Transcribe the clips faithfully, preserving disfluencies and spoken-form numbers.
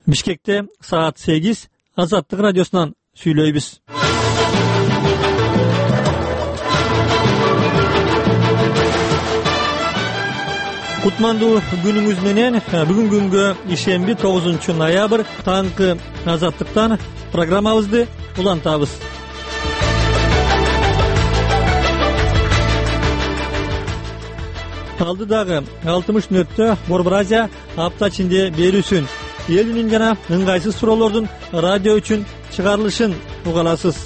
Бишкекте саат сегиз Азаттык радиосунан сүйлөйбүз. Кутмандуу күнүңүз менен. Бүгүн күнгө ишемби тогузунчу ноябрь таңкы Азаттыктан программабызды улантабыз. Алдыдагы алтымыш мүнөттө Борбор Азия апта ичинде берүүсүн, эл үнүн жана ыңгайсыз суроолордун радио үчүн чыгарылышын угаласыз.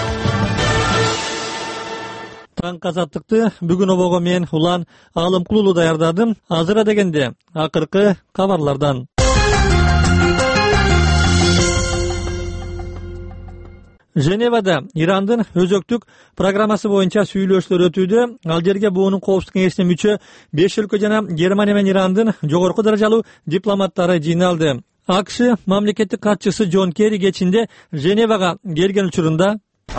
Таңкы Азаттыкты бүгүн обого мен Улан Алымкулуу даярдадым. Азыр дегенде акыркы кабарлардан. Женевада Ирандын өзөктүк программасы боюнча сүйлөшүүлөр өтүүдө. Ал жерге буунун коопсуздук кеңешине мүчө беш өлкө жана Германия менен Ирандын жогорку даражалуу дипломаттары жыйналды. АКШ мамлекеттик катчысы Джон Керри кечинде Женевага келген учурунда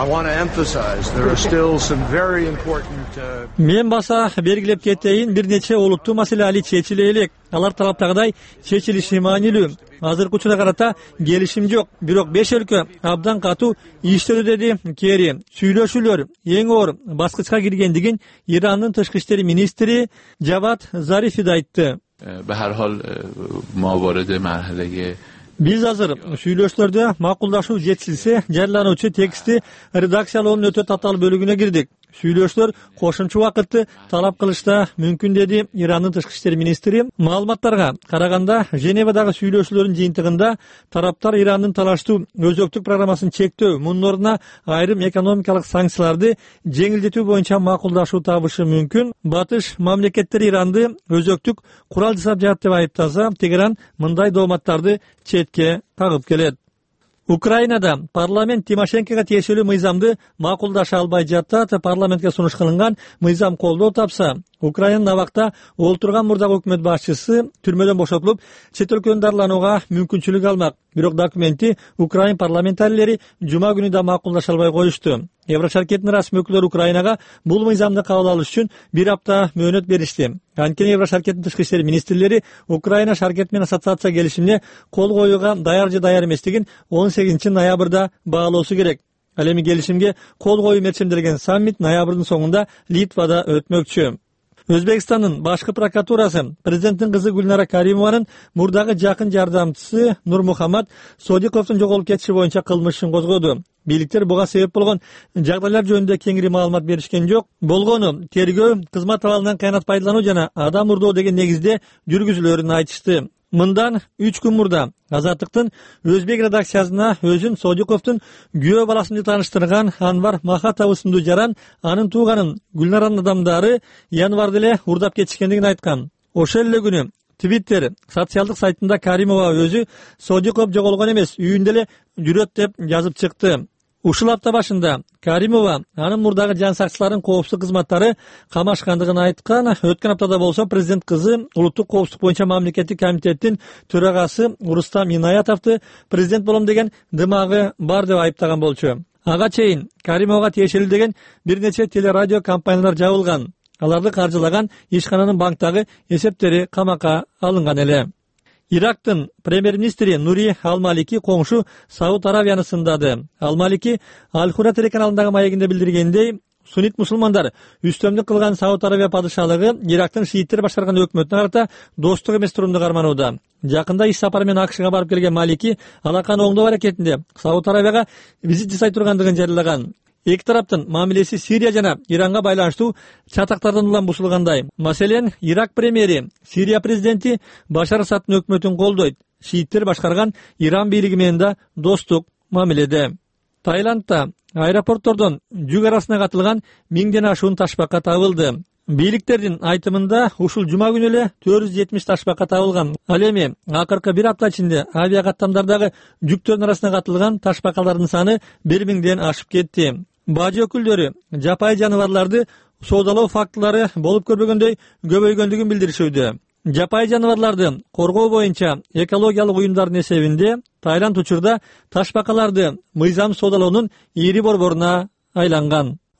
мен баса белгилеп кетейин, бир нече олуттуу маселе али чечиле элек. Алар талаптагыдай чечилиши маанилүү. Азыркы учурга карата келишим жок, бирок беш өлкө абдан катуу иштөдү, деди Керри. Сүйлөшүүлөр эң оор баскычка киргендигин Ирандын тышкы иштери министри Жавад Зарифи да айтты. به هر حال ما وارد مرحله Биз азыр сүйлөшүүлөрдө макулдашуу жетишилсе, жарыялануучу тексти редакциялоонун өтө татаал бөлүгүнө кирдик. Сүйлөшүүлөр кошумча убакытты талап кылышта мүмкүн, деди Ирандын тышкы иштер министри. Маалыматтарга караганда, Женевадагы сүйлөшүүлөрдүн жыйынтыгында тараптар Ирандын талаштуу өзөктүк программасын чектөө, мунун ордуна айрым экономикалык санкцияларды жеңилдетүү боюнча макулдашуу табышы мүмкүн. Батыш мамлекеттер Иранды өзөктүк курал жасап жатат деп айыптаса, Тегеран мындай дооматтарды четке кагып келет. Украинада парламент Тимошенкоға тиешелүү мыйзамды макулдаша албай жатат. Парламентке сунуш кылынган мыйзам колдоо тапса, Украинанын абакта олтурган мурдагы өкмөт башчысы түрмөдөн бошотулуп, чет өлкөнү дарыланууга мүмкүнчүлүк алмак. Бирок документти Украин парламентарийлери жума күнү да макулдаша албай коюшту. Еврошаркеттин расмий өкүлдөрү Украинага бул мыйзамды кабыл алыш үчүн бир апта мөөнөт беришти. Анткени Еврошаркеттин тышкы иштер министрлери Украина шаркет менен ассоциация келишимине кол коюуга даяр же даяр эместигин он сегизинчи ноябрда баалоосу керек. Ал эми келишимге кол коюу мерчимделген саммит ноябрдын соңунда Литвада өтмөкчү. Өзбекстандын башкы прокуратурасы президенттин кызы Гүлнара Каримованын мурдагы жакын жардамчысы Нурмухаммад Содиковдун жоголуп кетиши боюнча кылмыш ишин козгоду. Бийликтер буга себеп болгон жагдайлар жөнүндө кеңири маалымат беришкен жок. Болгону тергөө кызмат абалынан кыянат пайдалануу жана адам урдоо деген негизде жүргүзүлөрүн айтышты. Мындан үч күн мурда Азаттыктын Өзбек редакциясына өзүн Содиковдун күйөө баласын тааныштырган Анвар Махатов ысымдуу жаран анын тууганын Гүлнаранын адамдары январда эле урдап кетишкендигин айткан. Ошол эле күнү Twitter социалдык сайтында Каримова өзү Содиков жоголгон эмес, үйүндө эле жүрөт деп жазып чыкты. Ушул апта башында Каримова анын мурдагы жан сакчыларын коопсуздук кызматтары камашкандыгын айткан. Өткөн аптада болсо президент кызы улуттук коопсуздук боюнча мамлекеттик комитеттин төрагасы Рустам Инаятовду президент болом деген дымагы бар деп айыптаган болчу. Ага чейин Каримовага тиешелүү деген бир нече телерадио компаниялар жабылган. Аларды каржылаган ишкананын банктагы эсептери камакка алынган эле. Ирактын премьер-министри Нури Ал-Малики коңшу Сауд Аравияны сындады. Ал-Малики Аль-Хура телеканалындагы маегинде билдиргендей, суннит мусулмандар үстөмдүк кылган Сауд Аравия падышалыгы Ирактын шииттер башкарган өкмөтүнө карата достук эмес турумду карманууда. Жакында иш сапары менен АКШга барып келген Малики алаканы оңдоо аракетинде Сауд Аравияга визит жасай тургандыгын жарыялаган. Эки тараптын мамилеси Сирия жана Иранга байланыштуу чатактардан улам бузулгандай. Маселен, Ирак премьери Сирия президенти Башар Асадтын өкмөтүн колдойт. Шииттер башкарган Иран бийлиги менен да достук мамиледе. Таиландда аэропорттордон жүк арасына катылган миңден ашуун ташбака табылды. Бийликтердин айтымында ушул жума күнү эле төрт жүз жетимиш ташбака табылган. Ал эми акыркы бир апта ичинде авиа каттамдардагы жүктөрдүн арасына катылган ташбакалардын саны бир миңден ашып кетти. Бажы өкүлдөрү жапайы жаныбарларды соодалоо фактылары болуп көрбөгөндөй көбөйгөндүгүн билдиришүүдө. Жапайы жаныбарларды коргоо боюнча экологиялык уюмдардын эсебинде Таиланд учурда ташбакаларды мыйзам соодалоонун ири борборуна айланган.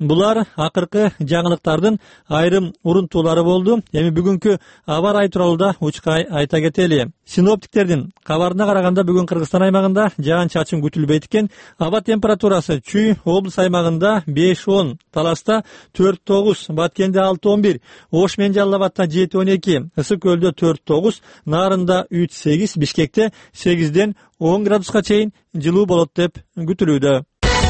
Булар акыркы жаңылыктардын айрым урунтуулары болду. Эми бүгүнкү аба ырайы тууралуу да учкай айта кетели. Синоптиктердин кабарына караганда бүгүн Кыргызстан аймагында жаан чачын күтүлбөйт экен. Аба температурасы Чүй облус аймагында беш он, Таласта төрт тогуз, Баткенде алты он бир, Ош менен Жалал Абадта жети он эки, Ысык көлдө төрт тогуз, Нарында үч сегиз, Бишкекте сегизден он градуска чейин жылуу болот деп күтүлүүдө.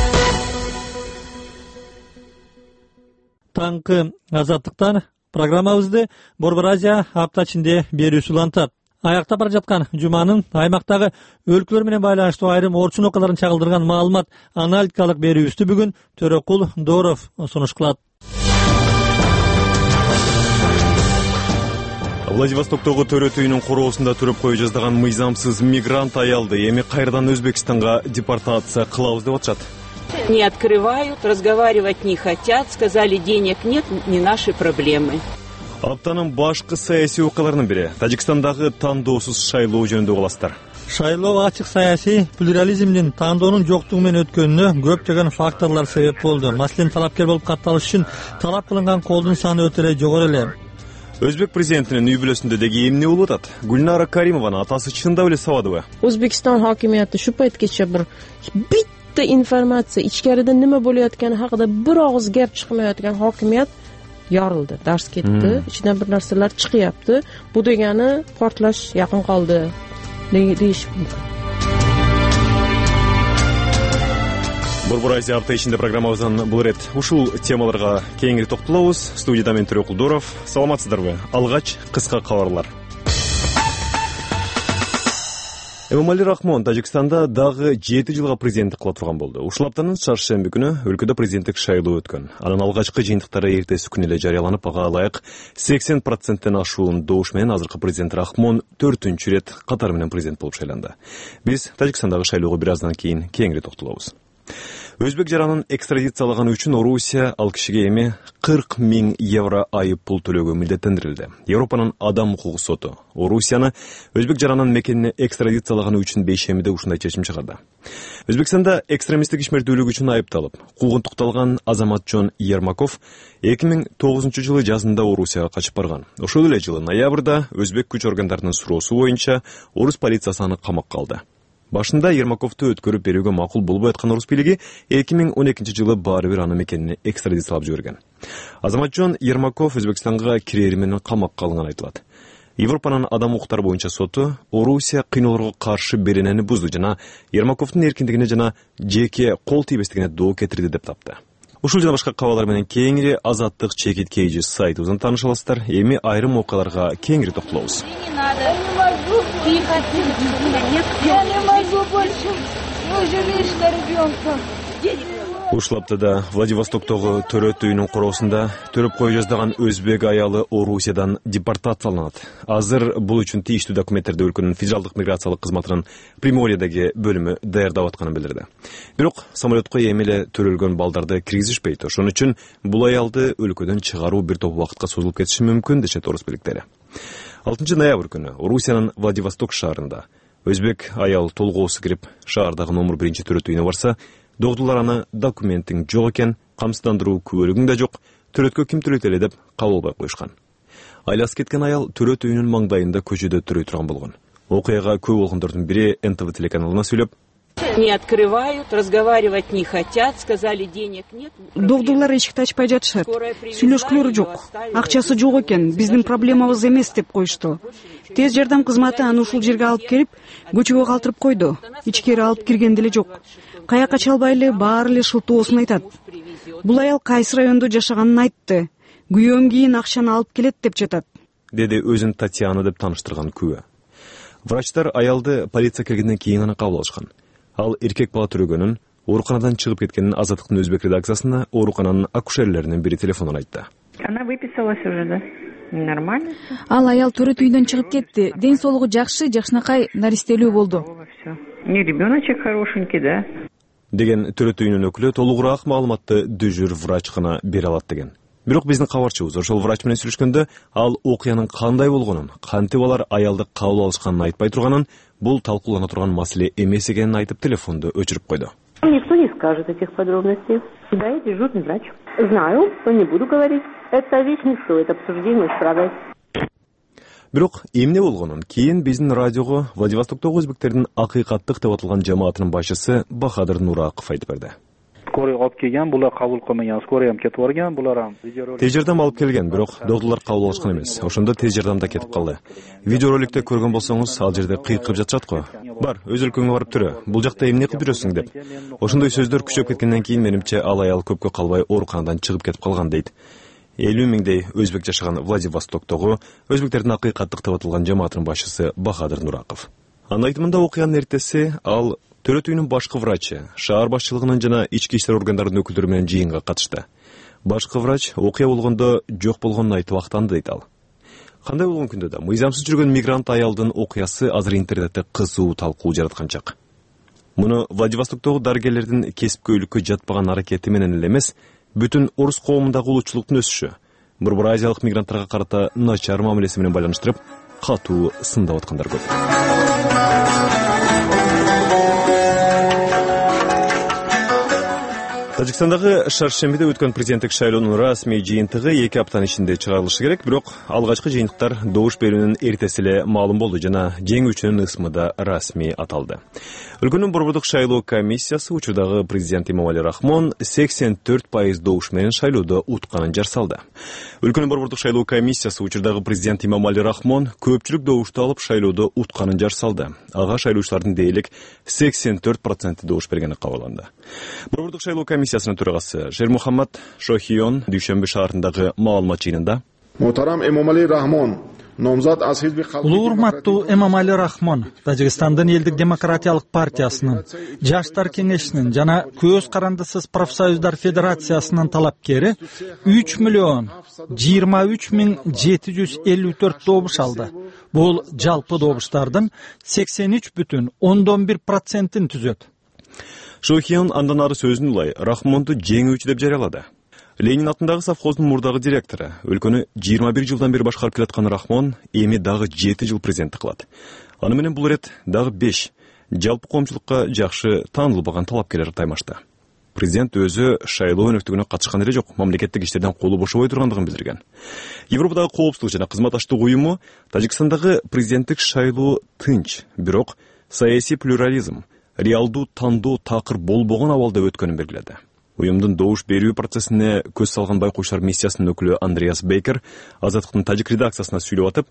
Таңкы азаттыктан программабызды Борбор Азия апта ичинде берүүсү улантат. Аяктап бара жаткан жуманын аймактагы өлкөлөр менен байланыштуу айрым орчун окуяларын чагылдырган маалымат аналитикалык берүүбүздү бүгүн Төрөкул Дооров сунуш кылат. Владивостоктогу төрөт үйүнүн короосунда төрөп кое жаздаган мыйзамсыз мигрант аялды эми кайрадан Өзбекстанга депортация кылабыз деп атышат. Не открывают, разговаривать не хотят, сказали, денег нет, не наши проблемы. Аптанын башкы саясий окуяларынын бири Тажикстандагы тандоосуз шайлоо жөнүндө угуластар. Шайлоо ачык саясий плюрализмдин тандоонун жоктугу менен өткөнүнө көптөгөн факторлор себеп болду. Маселен, талапкер болуп катталыш үчүн талап кылынган колдун саны өтө эле жогору эле. Өзбек президентинин үй бүлөсүндө деги эмне болуп атат? Гүлнара Каримованын атасы чындап эле сабадыбы? Өзбекстан хакимияты şu paytgacha bir bitta informatsiya ichkarida nima bo'layotgani haqida bir og'iz gap chiqmayotgan hokimiyat yorildi, dars ketdi, ichidan bir narsalar chiqyapti. Bu degani portlash yaqin qoldi deyish mumkin. Борбор Азия апта ичинде программабыздан бул ирет ушул темаларга кеңири токтолобуз. Студияда мен Төрөкул Дооров. Саламатсыздарбы? Алгач кыска кабарлар. Эмомали Рахмон Тажикстанда дагы жети жылга президенттик кыла турган болду. Ушул аптанын чаршемби күнү өлкөдө президенттик шайлоо өткөн. Анын алгачкы жыйынтыктары эртеси күнү эле жарыяланып, ага ылайык сексен проценттен ашуун добуш менен азыркы президент Рахмон төртүнчү ирет катары менен президент болуп шайланды. Биз Тажикстандагы шайлоого бир аздан кийин кеңири токтолобуз. Өзбек жаранын экстрадициялagаны үчүн Орусия ал кишиге эми кырк миң евро айып пул төлөөгө милдеттендирилди. Европанын адам укугу соту Орусияны өзбек жаранын мекенине экстрадициялagаны үчүн бейшемиде ушундай чечим чыгарды. Өзбекстанда экстремисттик ишмердүүлүк үчүн айыпталып, куугунтукталган Азаматжон Ермаков эки миң тогузунчу жылы жазында Орусияга качып барган. Ошол эле жылы ноябрда өзбек күч органдарынын суроосу боюнча орус полициясы аны камакка алды. Башында Ермаковду өткөрүп берүүгө макул болбой аткан орус бийлиги эки миң он экинчи жылы баары бир аны мекенине экстрадициялап жиберген. Азаматжон Ермаков Өзбекстанга кирери менен камакка алынганы айтылат. Европанын адам укуктары боюнча соту Орусия кыйноолорго каршы беренени бузду жана Ермаковдун эркиндигине жана жеке кол тийбестигине доо кетирди деп тапты. Ушул жана башка кабарлар менен кеңири Азаттык чекит кейжи сайтыбыздан тааныша аласыздар. Эми айрым окуяларга кеңири токтолобуз. Ушул аптада Владивостоктогу төрөт үйүнүн короосунда төрөп кое жаздаган өзбек аялы Орусиядан депортацияланат. Азыр бул үчүн тийиштүү документтерди өлкөнүн федералдык миграциялык кызматынын Приморьедеги бөлүмү даярдап атканын билдирди. Бирок самолетко эми эле төрөлгөн балдарды киргизишпейт. Ошон үчүн бул аялды өлкөдөн чыгаруу бир топ убакытка созулуп кетиши мүмкүн дешет орус бийликтери. алтынчы ноябрь күнү Орусиянын Владивосток шаарында өзбек аял толгоосу кирип шаардагы номер биринчи төрөт үйүнө барса, догдулар аны документиң жок экен, камсыздандыруу күбөлүгүң да жок, төрөткө ким төлөйт эле деп кабыл албай коюшкан. Айласы кеткен аял төрөт үйүнүн маңдайында көчөдө төрөй турган болгон. Окуяга көө болгондордун бири эн тэ вэ телеканалына сүйлөп, Не открывают, разговаривать не хотят, сказали, денег нет. Догдулар эшикти ачпай жатышат. Сүйлөшкүлөрү жок. Акчасы жок экен, биздин проблемабыз эмес деп коюшту. Тез жардам кызматы аны ушул жерге алып келип, көчөгө калтырып койду. Ичкери алып кирген деле жок. Каяка чалбай эле баары эле шылтоосун айтат. Бул аял кайсы райондо жашаганын айтты. Күйөөм кийин акчаны алып келет деп жатат. Деди өзүн Татьяна деп тааныштырган күбө. Врачтар аялды полиция келгенден кийин гана кабыл алышкан. Ал эркек бала төрөгөнүн, ооруканадан чыгып кеткенин Азаттыктын өзбек редакциясына оорукананын акушерлеринин бири телефондон айтты. Она выписалась уже, да? Нормально? Ал аял төрөт үйдөн чыгып кетти. Ден соолугу жакшы, жакшынакай наристелүү болду. Не ребеночек хорошенький, да? Деген төрөт үйүнүн өкүлү толугураак маалыматты дүжүр врач гана бере алат деген. Бирок биздин кабарчыбыз ошол врач менен сүйлөшкөндө ал окуянын кандай болгонун, кантип алар аялды кабыл алышканын айтпай турганын, бул талкуулана турган маселе эмес экенин айтып телефонду өчүрүп койду. Никто не скажет этих подробностей. Да, я дежурный врач. Знаю, но не буду говорить. Это вещь не стоит обсуждения, страдать. Бирок эмне болгонун кийин биздин радиого Владивостоктогу өзбектердин акыйкаттык деп аталган жамаатынын башчысы Бахадыр Нураков айтып берди. Скорый алып келген, булар кабыл кылмаган, скорый ham кетип барган, булар ham тез жардам алып келген, бирок доктурлар кабыл алышкан эмес. Ошондо тез жардамда кетип калды. Видеороликте көргөн болсоңуз, ал жерде кыйкып жатышат го. Бар, өз өлкөңө барып жүрө. Бул жакта эмне кылып жүрөсүң деп. Ошондой сөздөр күчөп кеткенден кийин менимче ал аял көпкө калбай ооруканадан чыгып кетип калган дейт. элүү миңдей өзбек жашаган Владивостоктогу өзбектердин акыйкаттык деп аталган жамаатынын башчысы Бахадыр Нураков. Анын айтымында окуянын эртеси ал төрөт үйүнүн башкы врачы, шаар башчылыгынын жана ички иштер органдарынын өкүлдөрү менен жыйынга катышты. Башкы врач окуя болгондо жок болгонун айтып актанды дейт ал. Кандай болгон күндө да мыйзамсыз жүргөн мигрант аялдын окуясы азыр интернетте кызуу талкуу жараткан чак. Муну Владивостоктогу дарыгерлердин кесипкөйлүккө жатпаган аракети менен эле эмес, бүтүн орус коомундагы улутчулуктун өсүшү, борбор азиялык мигранттарга карата начар мамилеси менен байланыштырып, катуу сындап аткандар көп. Тажикстандагы Шаршембиде өткөн президенттик шайлоонун расмий жыйынтыгы эки аптанын ичинде чыгарылышы керек, бирок алгачкы жыйынтыктар добуш берүүнүн эртеси эле маалым болду жана жеңүүчүнүн ысмы да расмий аталды. Өлкөнүн борбордук шайлоо комиссиясы учурдагы президент Эмомали Рахмон сексен төрт пайыз добуш менен шайлоодо утканын жарсалды. Өлкөнүн борбордук шайлоо комиссиясы учурдагы президент Эмомали Рахмон көпчүлүк добушту алып шайлоодо утканын жарсалды. Ага шайлоочулардын дээрлик сексен төрт проценти добуш бергени кабарланды. Борбордук шайлоо комиссиясынын төрагасы Шермухаммад Шохион дүйшөмбү шаарындагы маалымат жыйынында Мухтарам Эмомали Рахмон Улуу урматтуу Эмомали Рахмон Тажикстандын элдик демократиялык партиясынын, Жаштар кеңешинин жана көз карандысыз профсоюздар федерациясынын талапкери үч миллион жыйырма үч миң жети жүз элүү төрт добуш алды. Бул жалпы добуштардын сексен үч бүтүн ондон бир процентин түзөт. Шохион андан ары сөзүн улай Рахмонду жеңүүчү деп жарыялады. Ленин атындагы совхоздун мурдагы директору, өлкөнү жыйырма бир жылдан бери башкарып келаткан Рахмон эми дагы жети жыл президенттик кылат. Аны менен бул рет дагы беш жалпы коомчулукка жакшы таанылбаган талапкерлер таймашты. Президент өзү шайлоо өнөктүгүнө катышкан эле жок, мамлекеттик иштерден колу бошобой тургандыгын билдирген. Европадагы коопсуздук жана кызматташтык уюму Тажикстандагы президенттик шайлоо тынч, бирок саясий плюрализм, реалдуу тандоо такыр болбогон абалда өткөнүн белгиледи. Уюмдун добуш берүү процессине көз салган байкоочулар миссиясынын өкүлү Андреас Бейкер Азаттыктын тажик редакциясына сүйлөп атып,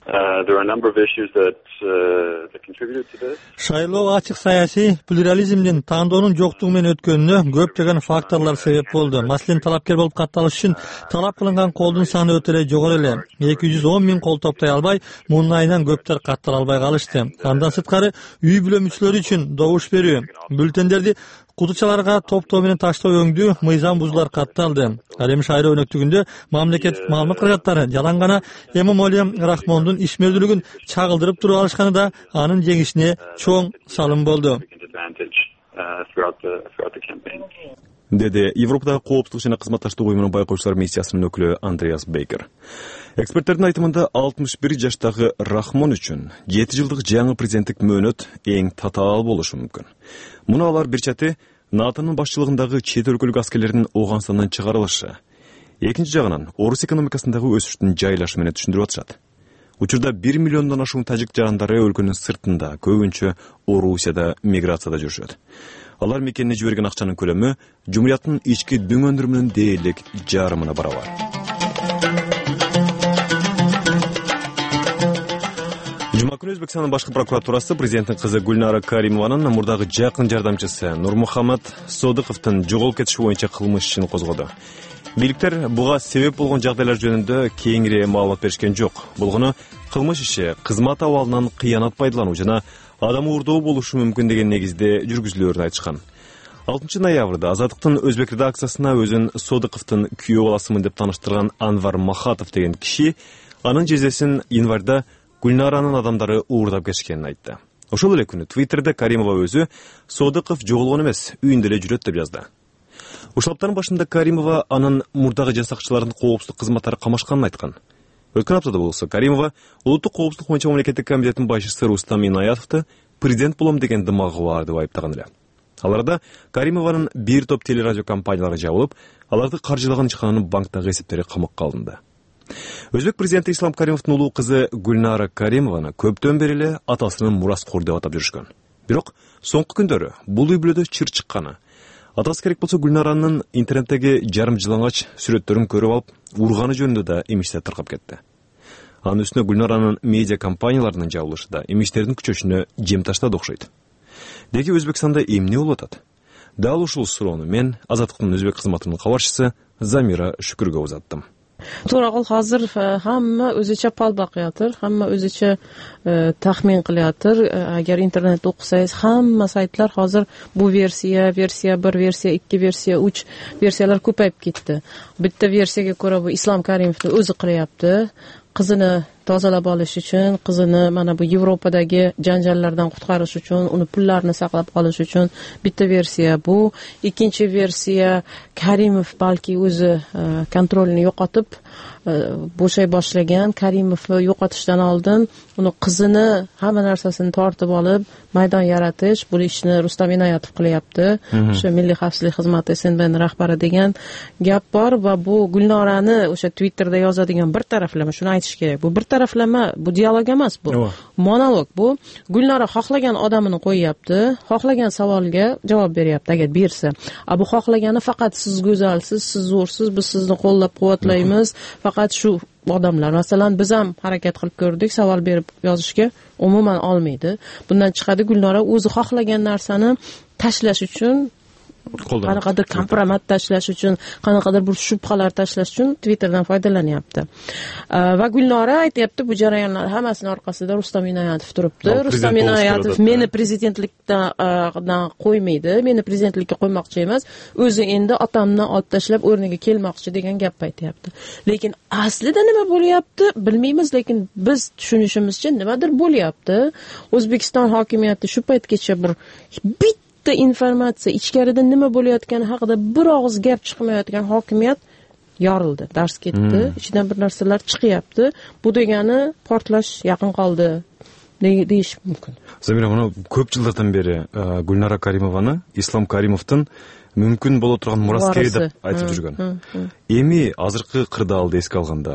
шайлоо ачык саясий плюрализмдин тандоонун жоктугу менен өткөнүнө көптөгөн факторлор себеп болду. Маселен, талапкер болуп катталыш үчүн талап кылынган колдун саны өтө эле жогору эле. эки жүз он миң кол топтой албай, мунун айынан көптөр каттала албай калышты. Андан сырткары үй бүлө мүчөлөрү үчүн добуш берүү, бюллетендерди кутучаларга топтоо менен таштоо өңдүү мыйзам бузуулар катталды. Ал эми шайлоо өнөктүгүндө мамлекеттик маалымат кызматтары жалаң гана Эмомали Рахмондун ишмердүүлүгүн чагылдырып туруп алышканы да анын жеңишине чоң салым болду. Деди Европадагы коопсуздук жана кызматташтык уюмунун байкоочулар миссиясынын өкүлү Андреас Бейкер. Эксперттердин айтымында алтымыш бир жаштагы Рахмон үчүн жети жылдык жаңы президенттик мөөнөт эң татаал болушу мүмкүн. Муну алар бир чати НАТОнун башчылыгындагы чет өлкөлүк аскерлердин Ооганстандан чыгарылышы, экинчи жагынан орус экономикасындагы өсүштүн жайлашы менен түшүндүрүп атышат. Учурда бир миллиондон ашуун тажик жарандары өлкөнүн сыртында, көбүнчө Орусияда миграцияда жүрүшөт. Алар мекенине жиберген акчанын көлөмү жумурияттын ички дүң өндүрүмүнүн дээрлик жарымына барабар. Жума күнү Өзбекстандын башкы прокуратурасы президенттин кызы Гүлнара Каримованын мурдагы жакын жардамчысы Нурмухаммад Содыковдун жоголуп кетиши боюнча кылмыш ишин козгоду. Бийликтер буга себеп болгон жагдайлар жөнүндө кеңири маалымат беришкен жок. Болгону кылмыш иши кызмат абалынан кыянат пайдалануу жана адам уурдоо болушу мүмкүн деген негизде жүргүзүлөөрүн айтышкан. алтынчы ноябрда Азаттыктын өзбек редакциясына өзүн Содыковдун күйөө баласымын деп тааныштырган Анвар Махатов деген киши анын жездесин январда Гүлнаранын адамдары уурдап кетишкенин айтты. Ошол эле күнү Твиттерде Каримова өзү Содыков жоголгон эмес, үйүндө эле жүрөт деп жазды. Ушул аптанын башында Каримова анын мурдагы жасакчылардын коопсуздук кызматтары камашканын айткан. Өткөн аптада болсо Каримова улуттук коопсуздук боюнча мамлекеттик комитеттин башчысы Рустам Инаятовду президент болом деген дымагы бар деп айыптаган эле. Аларда Каримованын бир топ телерадио компаниялары жабылып, аларды каржылаган ишкананын банктагы эсептери камакка алынды. Өзбек президенти Ислам Каримовдун улуу кызы Гүлнара Каримованы көптөн бери эле атасынын мураскор деп атап жүрүшкөн. Бирок соңку күндөрү бул үй бүлөдө чыр чыкканы. Атасы керек болсо Гүлнаранын интернеттеги жарым жылаңач сүрөттөрүн көрүп алып, урганы жөнүндө да имиштер таркап кетти. Анын үстүнө Гүлнаранын медиа компанияларынын жабылышы да имиштердин күчөшүнө жем таштады окшойт. Деги Өзбекстанда эмне болуп атат? Дал ушул суроону мен Азаттыктын өзбек кызматынын кабарчысы Замира Шүкүргө узаттым. To'g'ri, hozir hamma o'zicha pal boqayotir, hamma o'zicha taxmin qilayotir. Agar internetda o'qisangiz, hamma saytlar hozir bu versiya, versiya bir, versiya ikki, versiya uch versiyalar ko'payib ketdi. Bitta versiyaga ko'ra bu Islom Karimovni o'zi qilyapti. Qizini tozalab olish uchun, qizini mana bu Yevropadagi janjallardan qutqarish uchun, uni pullarini saqlab qolish uchun bitta versiya bu. Ikkinchi versiya, Karimov balki o'zi kontrolni yo'qotib bo'shay boshlagan. Karimovni yo'qotishdan oldin uni qizini hamma narsasini tortib olib maydon yaratish, bu ishni Rustam Inoyatov qilyapti. O'sha Milliy xavfsizlik xizmati S N B'ning rahbari degan gap bor va bu Gulnorani o'sha Twitterda yozadigan bir taraflama, shuni aytish kerak. Bu bir taraflama, bu dialog emas, bu monolog. Bu Gulnora xohlagan odamini qo'yyapti, xohlagan savolga javob beryapti agar bersa. A bu xohlagani faqat siz go'zalsiz, siz zo'rsiz, biz sizni qo'llab-quvvatlaymiz. Faqat shu odamlar, masalan, biz ham harakat qilib ko'rdik, savol berib yozishga umuman olmaydi. Bundan chiqadi Gulnora o'zi xohlagan narsani tashlash uchun, qanaqadir kompromat tashlash uchun, qanaqadir bir shubhalar tashlash uchun Twitterdan foydalanyapti. Va Gulnora aytayapti, bu jarayonlar hammasini orqasida Rustam Inoyatov turibdi. Rustam Inoyatov meni prezidentlikdan qo'ymaydi, meni prezidentlikka qo'ymoqchi emas, o'zi endi otamni olib tashlab o'rniga kelmoqchi degan gap aytayapti. Lekin aslida nima bo'lyapti bilmaymiz, lekin biz tushunishimizcha nimadir bo'lyapti. O'zbekiston hokimiyati shu paytgacha bir bit informatsiya, ichkarida nima bo'layotgani haqida bir og'iz gap chiqmayotgan hokimiyat yorildi, dars ketdi, ichidan bir narsalar chiqyapti. Bu degani portlash yaqin qoldi deyish mumkin. Zamira, mana ko'p yillardan beri Gulnara Karimovani Islom Karimovdan mumkin bo'la turgan muraskeri deb aytib жүргөн. Эми азыркы кырдаалды эске алганда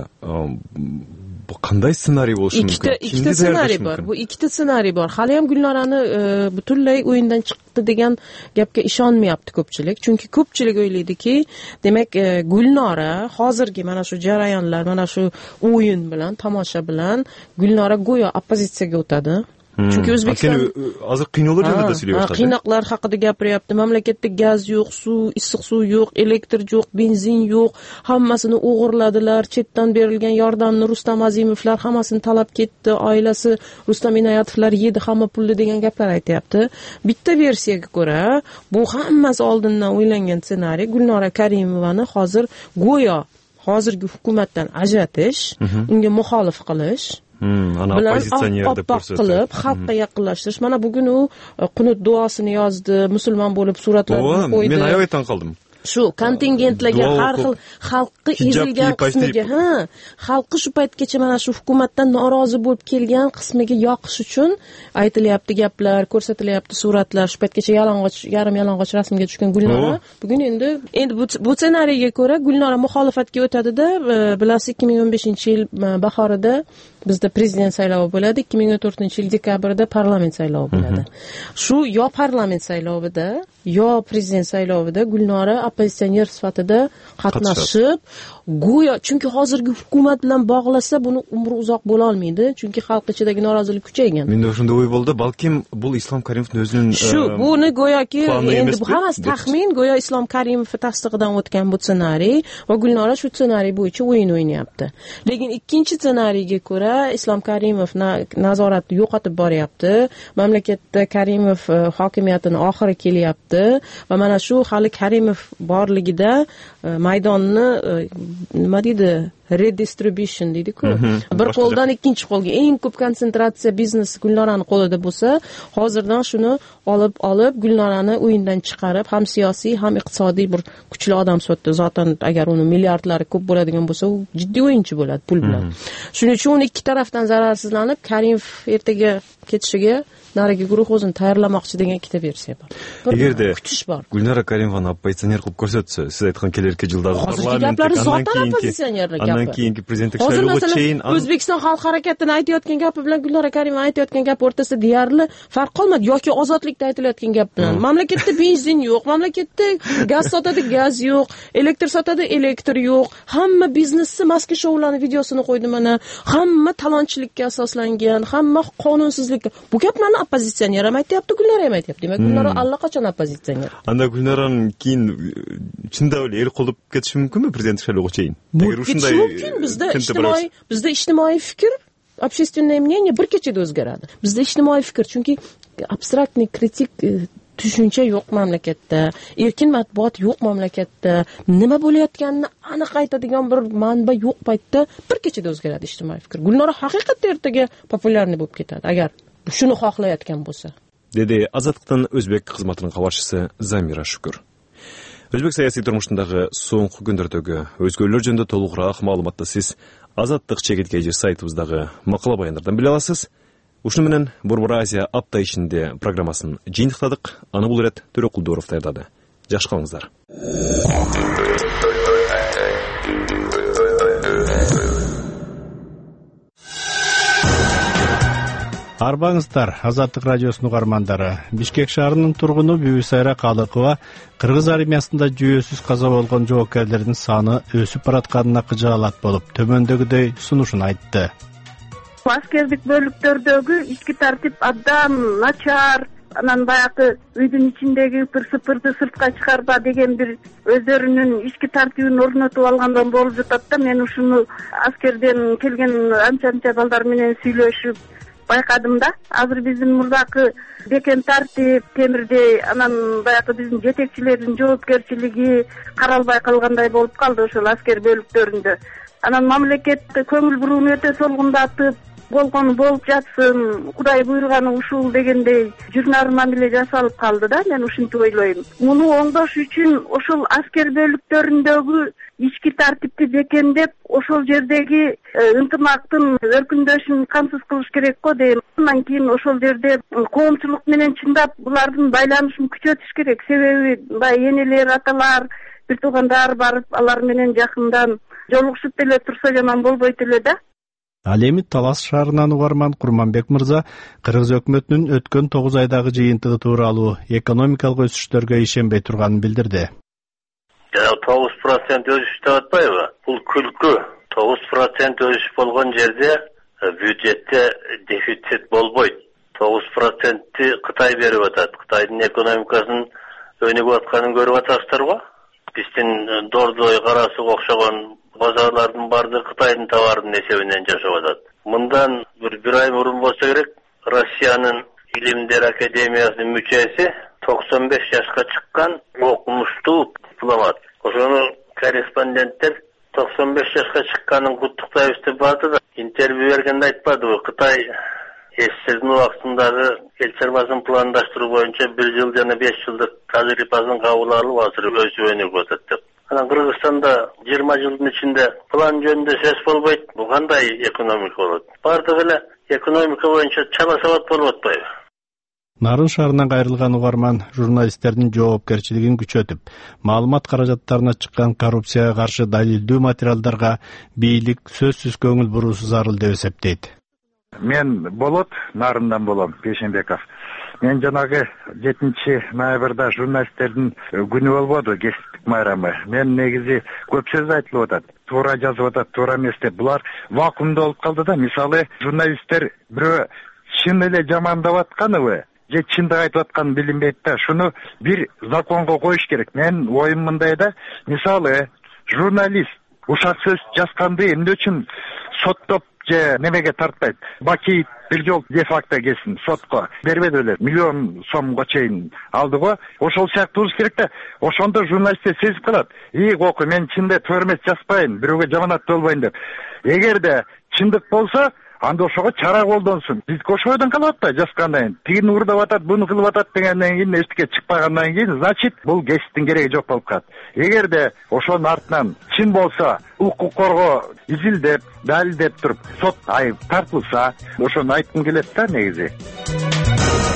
bu qanday ssenariy bo'lishi mumkin? Ikkita ikkita ssenariy bor. Bu ikkita ssenariy bor. Hali ham Gulnorani butunlay o'yindan chiqdi degan gapga ishonmayapti ko'pchilik. Chunki ko'pchilik o'ylaydiki, demak, Gulnora hozirgi mana shu jarayonlar, mana shu o'yin bilan, tomosha bilan Gulnora go'yo oppozitsiyaga o'tadi. Chunki O'zbekiston hozir qiynoqlar haqida so'zlayapti. Qiynoqlar haqida gapiryapti. Mamlakatda gaz yo'q, suv, issiq suv yo'q, elektr yo'q, benzin yo'q. Hammasini o'g'irladilar. Chetdan berilgan yordamni Rustam Azimovlar hammasini talab ketdi. Oilasi Rustam Inoyatovlar yedi hamma pulni degan gaplar aytayapti. Bitta versiyaga ko'ra, bu hammasi oldindan o'ylangan ssenariy. Gulnora Karimovani hozir go'yo hozirgi hukumatdan ajratish, unga muxolif qilish bilan oppoq qilib xalqqa yaqinlashtirish. Mana bugun u qunut duosini yozdi, musulmon bo'lib suratlarni qo'ydi. Men hayotdan qoldim. Shu kontingentlarga har xil xalqqa ezilgan qismiga, ha, xalqi shu paytgacha mana shu hukumatdan norozi bo'lib kelgan qismiga yoqish uchun aytilyapti gaplar, ko'rsatilyapti suratlar. Shu paytgacha yalang'och, yarim yalang'och rasmga tushgan Gulnora bugun endi endi bu, bu ssenariyga ko'ra Gulnora muxolifatga o'tadi-da, bilasiz ikki ming o'n beshinchi yil bahorida bizda prezident saylovi bo'ladi, ikki ming o'n to'rtinchi yil dekabrda parlament saylovi bo'ladi. Shu yo parlament saylovida, yo prezident saylovida Gulnora oppozitsioner sifatida qatnashib, go'yo chunki hozirgi hukumat bilan bog'lasa buni umri uzoq bo'la olmaydi, chunki xalq ichidagi norozilik kuchaygan. Menda shunday o'y bo'ldi, balkim bu Islom Karimovning o'zining shu buni go'yoki endi bu hammasi taxmin, go'yo Islom Karimov tasdig'idan o'tgan bu ssenariy va Gulnora shu ssenariy bo'yicha o'yin o'ynayapti. Lekin ikkinchi ssenariyga ko'ra Islom Karimov nazoratni yo'qotib boryapti. Mamlakatda Karimov hokimiyatini oxiri kelyapti va mana shu hali Karimov borligida maydonni nima deydi, redistribution deydi-ku. Bir qo'ldan ikkinchi qo'lga eng ko'p konsentratsiya biznes Gulnorani qo'lida bo'lsa, hozirdan shuni olib olib Gulnorani o'yindan chiqarib, ham siyosiy, ham iqtisodiy bir kuchli odam sifatida, zotan agar uni milliardlari ko'p bo'ladigan bo'lsa, u jiddiy o'yinchi bo'ladi pul bilan. Shuning uchun uni ikki tarafdan zararsizlanib, Karimov ertaga ketishiga narigi guruh o'zini tayyorlamoqchi degan ikkita versiya bor. Эгерде kutish bor. Гүлнара Каримованы оппозиционер кылып көрсөтсө, сиз айткан келерки жылдагы hozirgi gaplari zotan oppozitsionerlik gapi. Андан кийинки президенттик Hozir шайлоого чейин masalan O'zbekiston xalq harakatining aytayotgan gapi bilan Gulnora Karimova aytayotgan gap o'rtasida deyarli farq qolmadi yoki ozodlikda aytilayotgan gap bilan. Mamlakatda benzin yo'q, mamlakatda gaz sotadi, gaz yo'q, elektr sotadi, elektr yo'q. Hamma biznesni maska shoularning videosini qo'ydi mana. Hamma talonchilikka asoslangan, hamma qonunsizlikka. Bu gaplarni oppozitsioner ham aytyapti, Gulnora ham aytyapti. Demak, Gulnora allaqachon oppozitsioner. Анда Гүлнаранын кийин чында эле эл колдоп кетиши мүмкүнбү президенттик шайлоого чейин? Эгер ушундай мүмкүн, bizda ijtimoiy, bizda ijtimoiy fikr, общественное мнение bir kechada o'zgaradi. Bizda ijtimoiy fikr, chunki abstraktniy kritik tushuncha yo'q mamlakatda, erkin matbuot yo'q mamlakatda, nima bo'layotganini aniq aytadigan bir manba yo'q paytda bir kechada o'zgaradi ijtimoiy fikr. Gulnora haqiqatda ertaga populyarniy bo'lib ketadi agar shuni xohlayotgan bo'lsa. Dedi Азаттыктын өзбек кызматынын кабарчысы Замира Шүкүр. Өзбек саясий турмушундагы соңку күндөрдөгү өзгөрүүлөр жөнүндө толугураак маалыматты сиз Азаттык чегит эже сайтыбыздагы макала баяндардан биле аласыз. Ушуну менен Борбор Азия апта ичинде программасын жыйынтыктадык. Аны бул ирет Төрөкулдуров даярдады. Жакшы калыңыздар. Арбаңыздар, Азаттык радиосунун угармандары. Бишкек шаарынын тургуну Бүбүсайра Калыкова Кыргыз армиясында жүйөсүз каза болгон жоокерлердин саны өсүп баратканына кыжаалат болуп, төмөндөгүдөй сунушун айтты. Аскердик бөлүктөрдөгү ички тартип абдан начар, анан баягы үйдүн ичиндеги пыр-сыпырды сыртка чыгарба деген бир өздөрүнүн ички тартибин орнотуп алгандан болуп жатат да. Мен ушуну аскерден келген анча-анча балдар менен сүйлөшүп байкадым да. Азыр биздин мурдакы бекен тартип, темирдей, анан баягы биздин жетекчилердин жоопкерчилиги каралбай калгандай болуп калды ошол аскер бөлүктөрүндө. Анан мамлекет көңүл буруун өтө солгундатып, болгону болуп жатсын, Кудай буйруганы ушул дегендей жүрнар мамиле жасалып калды да. Мен ушинтип ойлойм. Муну оңдош үчүн ошол аскер бөлүктөрүндөгү ички тартипти бекемдеп, ошол жердеги ынтымактын өркүндөшүн камсыз кылыш керек го дейм. Андан кийин ошол жерде коомчулук менен чындап булардын байланышын күчөтүш керек. Себеби баягы энелер, аталар, бир туугандар барып, алар менен жакындан жолугушуп деле турса жаман болбойт эле да. Ал эми Талас шаарынан угарман Курманбек мырза Кыргыз өкмөтүнүн өткөн тогуз айдагы жыйынтыгы тууралуу экономикалык өсүштөргө ишенбей турганын билдирди. тогуз процент өсүш деп атпайбы? Бул күлкү. тогуз процент өсүш болгон жерде бюджетте дефицит болбойт. тогуз процентти Кытай берип атат. Кытайдын экономикасынын өнүгүп атканын көрүп атасыздар го? Биздин дордой карасыга окшогон базарлардын баардыгы Кытайдын товарынын эсебинен жашап атат. Мындан бир бир ай мурун болсо керек, Россиянын Илимдер академиясынын мүчөсү токсон беш жашка чыккан окумуштуу дипломат. Ошону корреспонденттер токсон беш жашка чыкканын куттуктайбыз деп барды да, интервью бергенде айтпадыбы, Кытай СССРдин убактындагы эл чарбасын пландаштыруу боюнча бир жыл жана беш жылдык тажрыйбасын кабыл алып азыр өсүп өнүгүп атат деп. Анан Кыргызстанда жыйырма жылдын ичинде план жөнүндө сөз болбойт. Бул кандай экономика болот? Бардыгы эле экономика боюнча чала сабат болуп атпайбы? Нарын шаарынан кайрылган угарман журналисттердин жоопкерчилигин күчөтүп, маалымат каражаттарына чыккан коррупцияга каршы далилдүү материалдарга бийлик сөзсүз көңүл буруусу зарыл деп эсептейт. Мен болот, Нарындан болом, Пешенбеков. Мен жанагы жетинчи ноябрда журналисттердин күнү болбоду, кесиптик майрамы. Мен негизи көп сөз айтылып атат. Туура жазып атат, туура эмес деп. Булар вакуумда болуп калды да. Мисалы, журналисттер бирөө чын эле жамандап атканыбы, же чындык айтып атканын билинбейт да. Шуну бир законго коюш керек. Мен оюм мындай да. Мисалы, журналист ушак сөз жазганды эмне үчүн соттоп же немеге тартпайт? Баки бир жол де-факто келсин сотко бербеди эле, миллион сомго чейин алды го. Ошол сыяктуу болуш керек да. Ошондо журналисттер сезип калат. И окуй, мен чында туура эмес жазбайм, бирөөгө жаманат болбойм деп. Эгерде чындык болсо, анда ошого чара колдонсун. Бизге ошол ойдон калат да, жазгандан кийин. Тигини уурдап атат, буну кылып атат дегенден кийин, эчтеке чыкпагандан кийин, значит, бул кесиптин кереги жок болуп калат. Эгерде ошонун артынан чын болсо, укук коргоо изилдеп, далилдеп туруп, сот айып тартылса, ошону айткым келет да негизи.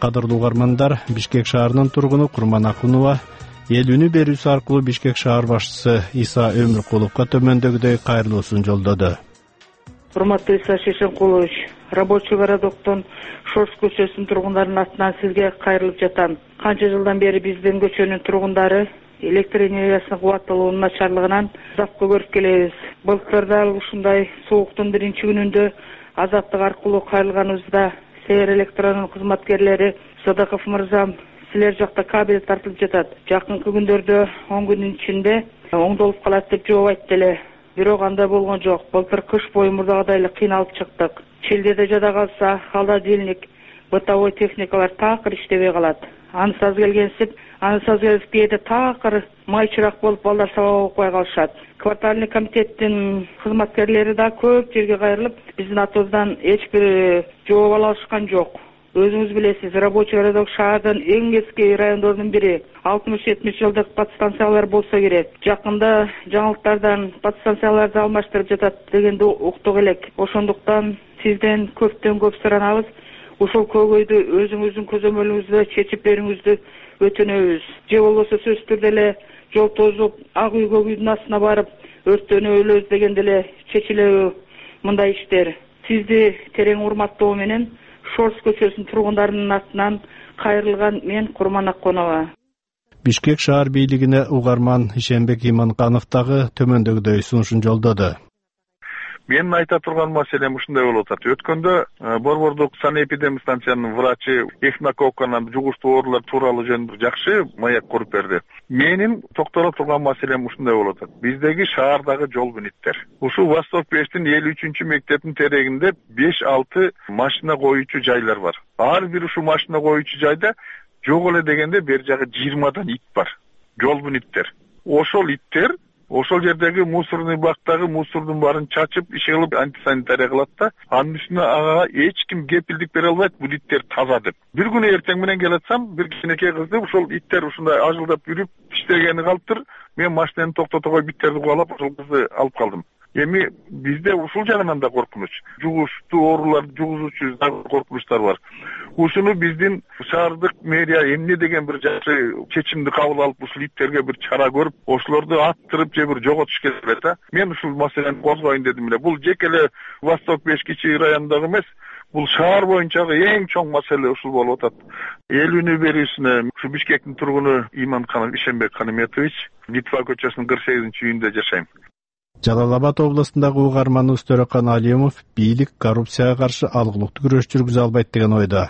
Кадырлуу угармандар, Бишкек шаарынын тургуну Курман Акунова эл үнү берүүсү аркылуу Бишкек шаар башчысы Иса Өмүркуловго төмөндөгүдөй кайрылуусун жолдоду. Урматтуу Иса Шешенкулович, рабочий городоктон Шорс көчөсүнүн тургундарынын атынан сизге кайрылып жатам. Канча жылдан бери биздин көчөнүн тургундары электр энергиясынын кубаттуулугунун начарлыгынан азап көрүп келебиз. Былтыр да ушундай сууктун биринчи күнүндө азаттык аркылуу кайрылганыбызда Сээр электронун кызматкерлери Садыков мырзам, силер жакта кабель тартылып жатат. Жакынкы күндөрдө он күндүн ичинде оңдолуп калат деп жооп айтты эле. Бирок андай болгон жок. Былтыр кыш бою мурдагыдай эле кыйналып чыктык. Шилдеде жада калса, холодильник, бытовой техникалар такыр иштебей калат. Анысы аз келгенсип, анысы аз келип кээде такыр майчырак болуп балдар сабак окубай калышат. Квартальный комитеттин кызматкерлери да көп жерге кайрылып, биздин атыбыздан эч бир жооп ала алышкан жок. Өзүңүз билесиз, рабочий городок шаардын эң эски райондордун бири. алтымыш жетимиш жылдык подстанциялар болсо керек. Жакында жаңылыктардан подстанцияларды алмаштырып жатат дегенди уктук элек. Ошондуктан сизден көптөн көп суранабыз. Ушул көйгөйдү өзүңүздүн көзөмөлүңүздө чечип берүүңүздү өтүнөбүз. Же болбосо сөзсүз түрдө эле жол тозуп, ак үй көк үйдүн астына барып өрттөнүп өлөбүз дегенде эле чечилеби мындай иштер. Сизди терең урматтоо менен Шорс көчөсүнүн тургундарынын атынан кайрылган мен Курман Акунова. Бишкек шаар бийлигине угарман Ишенбек Иманканов дагы төмөндөгүдөй сунушун жолдоду. Менин айта турган маселем ушундай болуп атат. Өткөндө Борбордук санэпидем станциянын врачы эхнококканан жугуштуу оорулар тууралуу жөнүндө жакшы маяк куруп берди. Менин токтоло турган маселем ушундай болуп атат. Биздеги шаардагы жол бүнүттөр. Ушул Восток бештин элүү үчүнчү мектептин терегинде беш алты машина коюучу жайлар бар. Ар бир ушул машина коюучу жайда жок эле дегенде бери жагы жыйырмадан ит бар. Жол бүнүттөр. Ошол иттер ошол жердеги мусорный бактагы мусордун баарын чачып, иши кылып антисанитария кылат да, анын үстүнө ага эч ким кепилдик бере албайт, бул иттер таза деп. Бир күнү эртең менен келатсам, бир кичинекей кызды ушул иттер ушундай ажылдап жүрүп иштегени калыптыр. Мен машинаны токтото коюп иттерди кубалап ошол кызды алып калдым. Эми бизде ушул жагынан да коркунуч, жугуштуу оорулар жугузуучу коркунучтар бар. Ушуну биздин шаардык мэрия эмне деген бир жакшы чечимди кабыл алып, ушул иттерге бир чара көрүп, ошолорду аттырып же бир жоготуш керек да. Мен ушул маселени козгоюн дедим эле. Бул жеке эле Восток беш кичи районундагы эмес, бул шаар боюнчагы эң чоң маселе ушул болуп атат. Эл үнү берүүсүнө ушу Бишкектин тургуну Иманканов Ишенбек Каниметович, Литва көчөсүнүн кырк сегизинчи үйүндө жашайм. Жалал-Абад областындагы угарманыбыз Төрөкан Алимов бийлик коррупцияга каршы алгылыктуу күрөш жүргүзө албайт деген ойдо.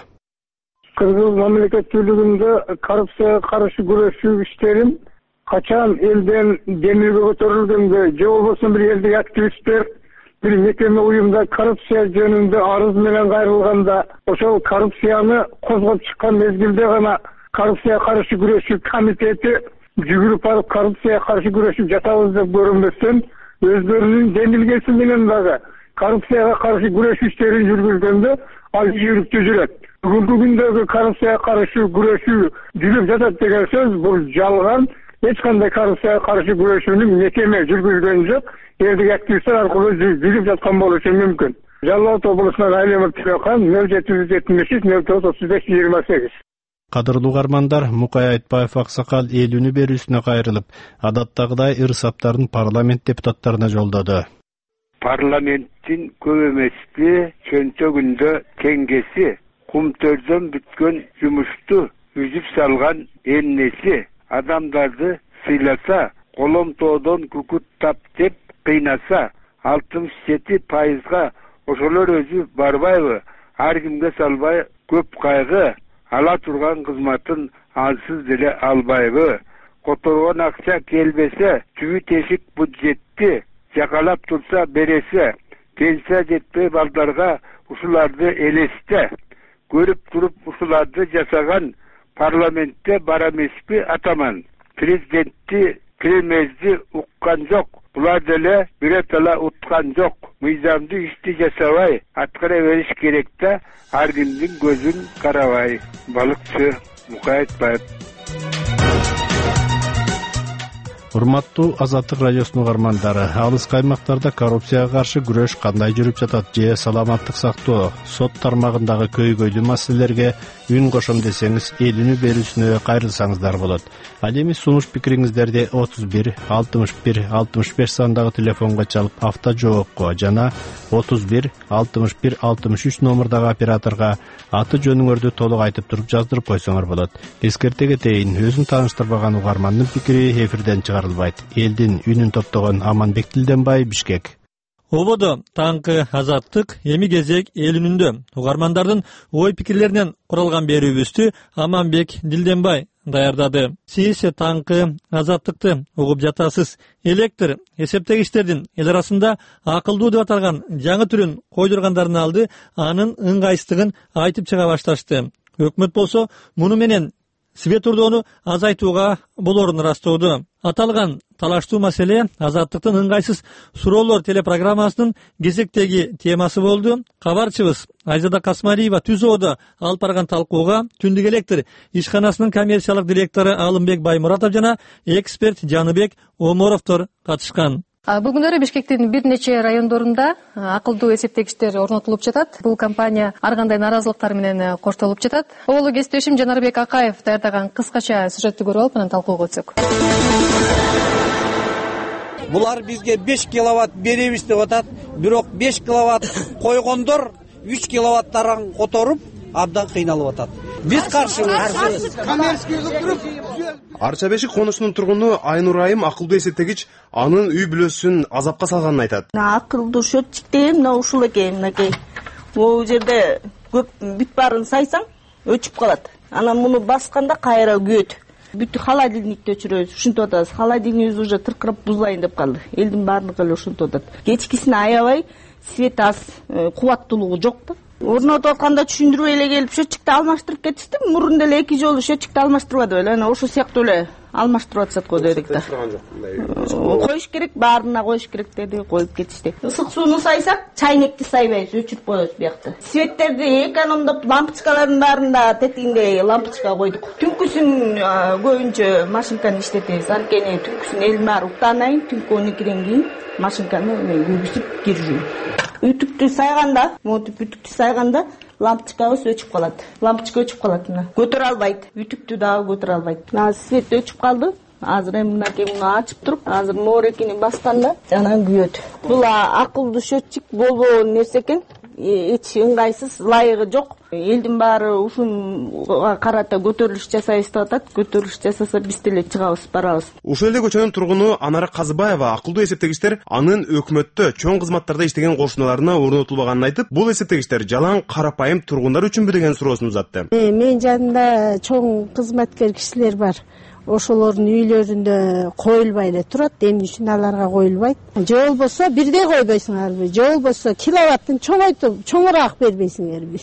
Кыргыз мамлекеттүүлүгүндө коррупцияга каршы күрөшүү иштерин качан элден демилге көтөрүлгөндө же болбосо бир элдик активисттер бир мекеме уюмда коррупция жөнүндө арыз менен кайрылганда ошол коррупцияны козгоп чыккан мезгилде гана коррупцияга каршы күрөшүү комитети жүгүрүп барып коррупцияга каршы күрөшүп жатабыз деп көрүнбөстөн өздөрүнүн демилгеси менен дагы коррупцияга каршы күрөшүү иштерин жүргүзгөндө ал ийгиликтүү жүрөт. Бүгүнкү күндөгү коррупцияга каршы күрөшүү жүрүп жатат деген сөз бул жалган. Эч кандай коррупцияга каршы күрөшүүнү мекеме жүргүзгөн жок. Элдик активисттер аркылуу жүрүп жаткан болушу мүмкүн. Жалал-Абад облусунан Алимов Төрөкан нөл жети жүз жетимиш үч нөл тогуз отуз беш жыйырма сегиз. Кадырлуу угармандар, Мукай Айтбаев аксакал эл үнү берүүсүнө кайрылып, адаттагыдай ырсаптарын парламент депутаттарына жолдоду. Парламенттин көп эмеспи чөнтөгүндө теңгеси, кумтөрдөн бүткөн жумушту үзүп салган эннеси адамдарды сыйласа, коломтоодон күкүт тап деп кыйнаса, алтымыш жети пайызга ошолор өзү барбайбы, ар кимге салбай көп кайгы, ала турган кызматын ансыз деле албайбы, которгон акча келбесе, түбү тешик бюджетти жакалап турса бересе, пенсия жетпей балдарга ушуларды элесте, көрүп туруп ушуларды жасаган парламентте бар эмеспи атаман. Президентти киремезди уккан жок, булар деле биретала уткан жок. Мыйзамдуу ишти жасабай аткара бериш керек да, ар кимдин көзүн карабай. Балыкчы Мукай Айтбаев. Урматтуу Азаттык радиосунун угармандары, алыс каймактарда коррупцияга каршы күрөш кандай жүрүп жатат же саламаттык сактоо, сот тармагындагы көйгөйлүү маселелерге үн кошом десеңиз, эл үнү берүүсүнө кайрылсаңыздар болот. Ал эми сунуш пикириңиздерди отуз бир алтымыш бир алтымыш беш сандагы телефонго чалып автожоопко жана отуз бир алтымыш бир алтымыш үч номурдагы операторго аты жөнүңөрдү толук айтып туруп жаздырып койсоңор болот. Эскерте кетейин, өзүн тааныштырбаган угармандын пикири эфирден чыгарылбайт. Элдин үнүн топтогон Аманбек Дилденбай, Бишкек. Ободо таңкы Азаттык, эми кезек эл үнүндө. Угармандардын ой пикирлеринен куралган берүүбүздү Аманбек Дилденбай даярдады. Сиз таңкы Азаттыкты угуп жатасыз. Электр эсептегичтердин эл арасында акылдуу деп аталган жаңы түрүн койдургандарын алды, анын ыңгайсыздыгын айтып чыга башташты. Өкмөт болсо муну менен свет урдоону азайтууга болорун ырастоодо. Аталган талаштуу маселе Азаттыктын ыңгайсыз суроолор телепрограммасынын кезектеги темасы болду. Кабарчыбыз Айзада Касмалиева түзүүдө алып барган талкууга Түндүк электр ишканасынын коммерциялык директору Алымбек Баймуратов жана эксперт Жаныбек Оморовдор катышкан. Бүгүнкү Бишкектин бир нече райондорунда акылдуу эсептегичтер орнотулуп жатат. Бул компания ар кандай наразылыктар менен коштолуп жатат. Оболу кесиптешим Жанарбек Акаев даярдаган кыскача сюжеттти көрүп алып, анан талкууга өтсөк. Булар бизге беш киловатт беребиз деп атат, бирок беш киловатт койгондор үч киловаттарын которуп абдан кыйналып атат. Биз каршыбыз. Арча бешик конушунун тургуну Айнур Айым акылдуу эсептегич анын үй бүлөсүн азапка салганын айтат. Акылдуу счетчик деген мына ушул экен, мынакей. Могу жерде көп бүт баарын сайсаң өчүп калат. Анан муну басканда кайра күйөт. Бүт холодильникти өчүрөбүз, ушинтип атабыз. Холодильникибиз уже тыркырап бузайын деп калды. Элдин баардыгы эле ушинтип атат. Кечкисине аябай свет аз, кубаттуулугу жок да. Орнотуп атканда түшүндүрүп эле келип счетчикти алмаштырып кетишти. Мурун деле эки жолу счетчикти алмаштырбады беле. Анан ошол сыяктуу эле алмаштырып атышат го дедик да. Коюш керек, баарына коюш керек деди, коюп кетишти. Ысык сууну сайсак, чайнекти сайбайбыз, өчүрүп коебуз биякта. Светтерди экономдоп, лампочкалардын баарында тетигинде лампочка койдук. Түнкүсүн көбүнчө машинканы иштетебиз. Анткени түнкүсүн элдин баары уктаандан кийин, түнкү он экиден кийин машинканы күйгүзүп киришүү. Үтүктү сайганда, мотип үтүктү сайганда лампочкабыз өчүп калат. Лампочка өчүп калат мына. Көтөрө албайт. Үтүктү дагы көтөрө албайт. Азыр свет өчүп калды. Азыр эми мынакей муну ачып туруп, азыр моорекини басканда анан күйөт. Бул акылдуу счетчик болбогон нерсе экен. Эч ыңгайсыз, ылайыгы жок. Элдин баары ушунга карата көтөрүлүш жасайбыз деп атат. Көтөрүлүш жасаса биз деле чыгабыз, барабыз. Ушул эле көчөнүн тургуну Анара Казыбаева акылдуу эсептегичтер анын өкмөттө чоң кызматтарда иштеген кошуналарына орнотулбаганын айтып, бул эсептегичтер жалаң карапайым тургундар үчүнбү деген суроосун узатты. Мен жанымда чоң кызматкер кишилер бар. Ошолордун үйлөрүндө коюлбай эле турат, эмне үчүн аларга коюлбайт? Же болбосо бирдей койбойсуңарбы? Же болбосо киловаттын чоңойтуп, чоңураак бербейсиңерби?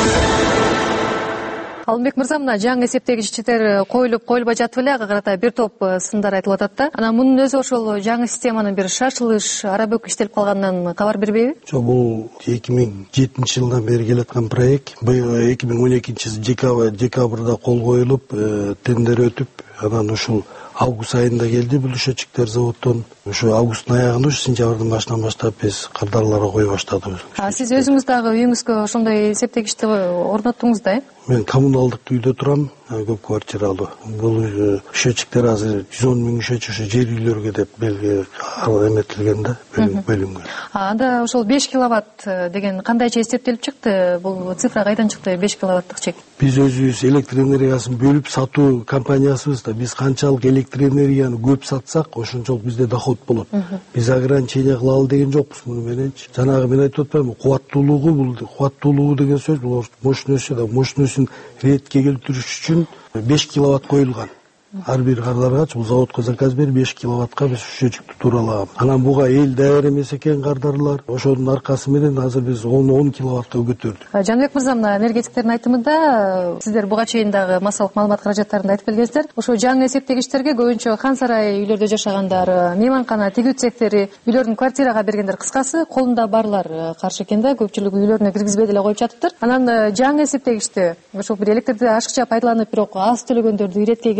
Алымбек мырза, мына жаңы эсептегичтер коюлуп коюлбай жатып эле ага карата бир топ сындар айтылып атат да. Анан мунун өзү ошол жаңы системанын бир шашылыш, арабөк иштелип калганынан кабар бербейби? Жок, бул эки миң жетинчи жылдан бери келаткан проект. Быйыл эки миң он экинчи декабрда кол коюлуп, тендер өтүп, анан ушул август айында келди бул счетчиктер заводдон. Ошо августтун аягында, ушу сентябрдын башынан баштап биз кардарларга кое баштадык. А сиз өзүңүз дагы үйүңүзгө ошондой эсептегичти орноттуңуз да, э? Мен коммуналдык үйдө турам, көп квартиралуу. Бул счетчиктер азыр жүз он миң счетчик ошо жер үйлөргө деп белги эметилген да, бөлүнгөн. А анда ошол беш киловатт деген кандайча эсептелип чыкты? Бул цифра кайдан чыкты, беш киловаттык чек? Биз өзүбүз электр энергиясын бөлүп сатуу компаниясыбыз да. Биз канчалык электр энергияны көп сатсак, ошончолук бизде доход болот. Биз ограничение кылалы деген жокпуз муну мененчи. Жанагы мен айтып атпаймынбы, кубаттуулугу, бул кубаттуулугу деген сөз бул мощностью да, мощностьун ретке келтириш үчүн беш киловатт коюлган. Ар бир кардаргачы бул заводко заказ берип беш киловаттка биз счетчикти тууралабыз. Анан буга эл даяр эмес экен кардарлар. Ошонун аркасы менен азыр биз он киловаттка көтөрдүк. Жаныбек мырза, мына энергетиктердин айтымында сиздер буга чейин дагы массалык маалымат каражаттарында айтып келгенсиздер. Ошо жаңы эсептегичтерге көбүнчө хан сарай үйлөрдө жашагандар, мейманкана, тигүү цехтери, үйлөрүн квартирага бергендер, кыскасы колунда барлар каршы экен да, көпчүлүгү үйлөрүнө киргизбей деле коюп жатыптыр. Анан жаңы эсептегичти ошол бир электрди ашыкча пайдаланып, бирок аз төлөгөндөрдү иретке келтирсе,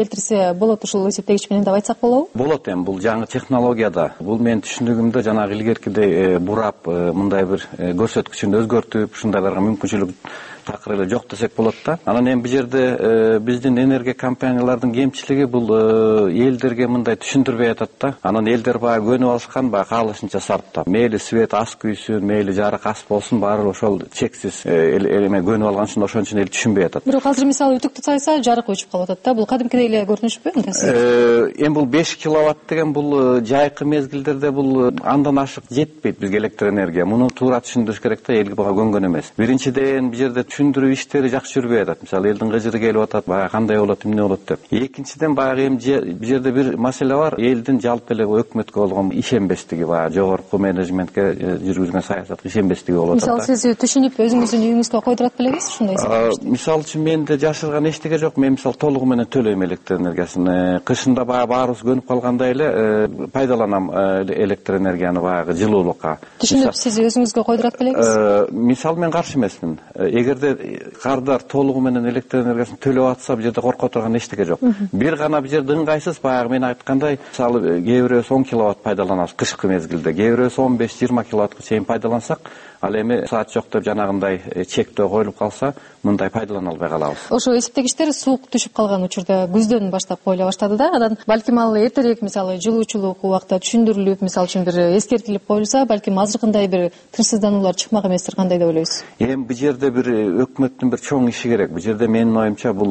эле болот ушул эсептегич менен деп айтсак болобу? Болот, эми бул жаңы технологияда. Бул менин түшүндүгүмдө жанагы илгеркидей бурап мындай бир көрсөткүчүн өзгөртүп, ушундайларга мүмкүнчүлүк такыр эле жок десек болот да. Анан эми бул жерде биздин энергия компаниялардын кемчилиги бул элдерге мындай түшүндүрбөй атат да. Анан элдер баягы көнүп алышкан, баягы каалашынча сарптап. Мейли свет аз күйсүн, мейли жарык аз болсун, баары ошол чексиз эме көнүп алган үчүн ошон үчүн эл түшүнбөй атат. Бирок азыр мисалы үтүктү сайса жарык өчүп калып атат да. Бул кадимкидей эле көрүнүшпү? Эми бул беш киловатт деген бул жайкы мезгилдерде бул андан ашык жетпейт бизге электр энергия. Муну туура түшүндүрүш керек да, эл буга көнгөн эмес. Биринчиден бул жерде түшүндүрүү иштери жакшы жүрбөй атат. Мисалы элдин кыжыры келип атат, баягы кандай болот, эмне болот деп. Экинчиден баягы эми бул жерде бир маселе бар. Элдин жалпы эле өкмөткө болгон ишенбестиги, баягы жогорку менеджментке жүргүзгөн саясатка ишенбестиги болуп атат. Мисалы сиз түшүнүп өзүңүздүн үйүңүзгө койдурат белеңиз ушундай? Мисалы үчүн менде жашырган эчтеке жок. Мен мисалы толугу менен төлөйм электр энергиясын. Кышында баягы баарыбыз көнүп калгандай эле пайдаланам электр энергияны баягы жылуулукка. Түшүнүп сиз өзүңүзгө койдурат белеңиз? Мисалы мен каршы эмесмин. Эгерде кардар толугу менен электр энергиясын төлөп атса, бул жерде коркот турган эчтеке жок. Бир гана бул жерде ыңгайсыз, баягы мен айткандай, мисалы кээ бирөөбүз он киловатт пайдаланабыз кышкы мезгилде, кээ бирөөбүз он беш жыйырма киловаттка чейин пайдалансак, ал эми саат жок деп жанагындай чектөө коюлуп калса, мындай пайдалана албай калабыз. Ошо эсептегичтер суук түшүп калган учурда күздөн баштап коюла баштады да. Анан балким ал эртерээк мисалы жылуучулук убакта түшүндүрүлүп, мисалы үчүн бир эскертилип коюлса, балким азыркындай бир тынчсыздануулар чыкмак эместир. Кандай деп ойлойсуз? Эми бул жерде бир өкмөттүн бир чоң иши керек. Бул жерде менин оюмча бул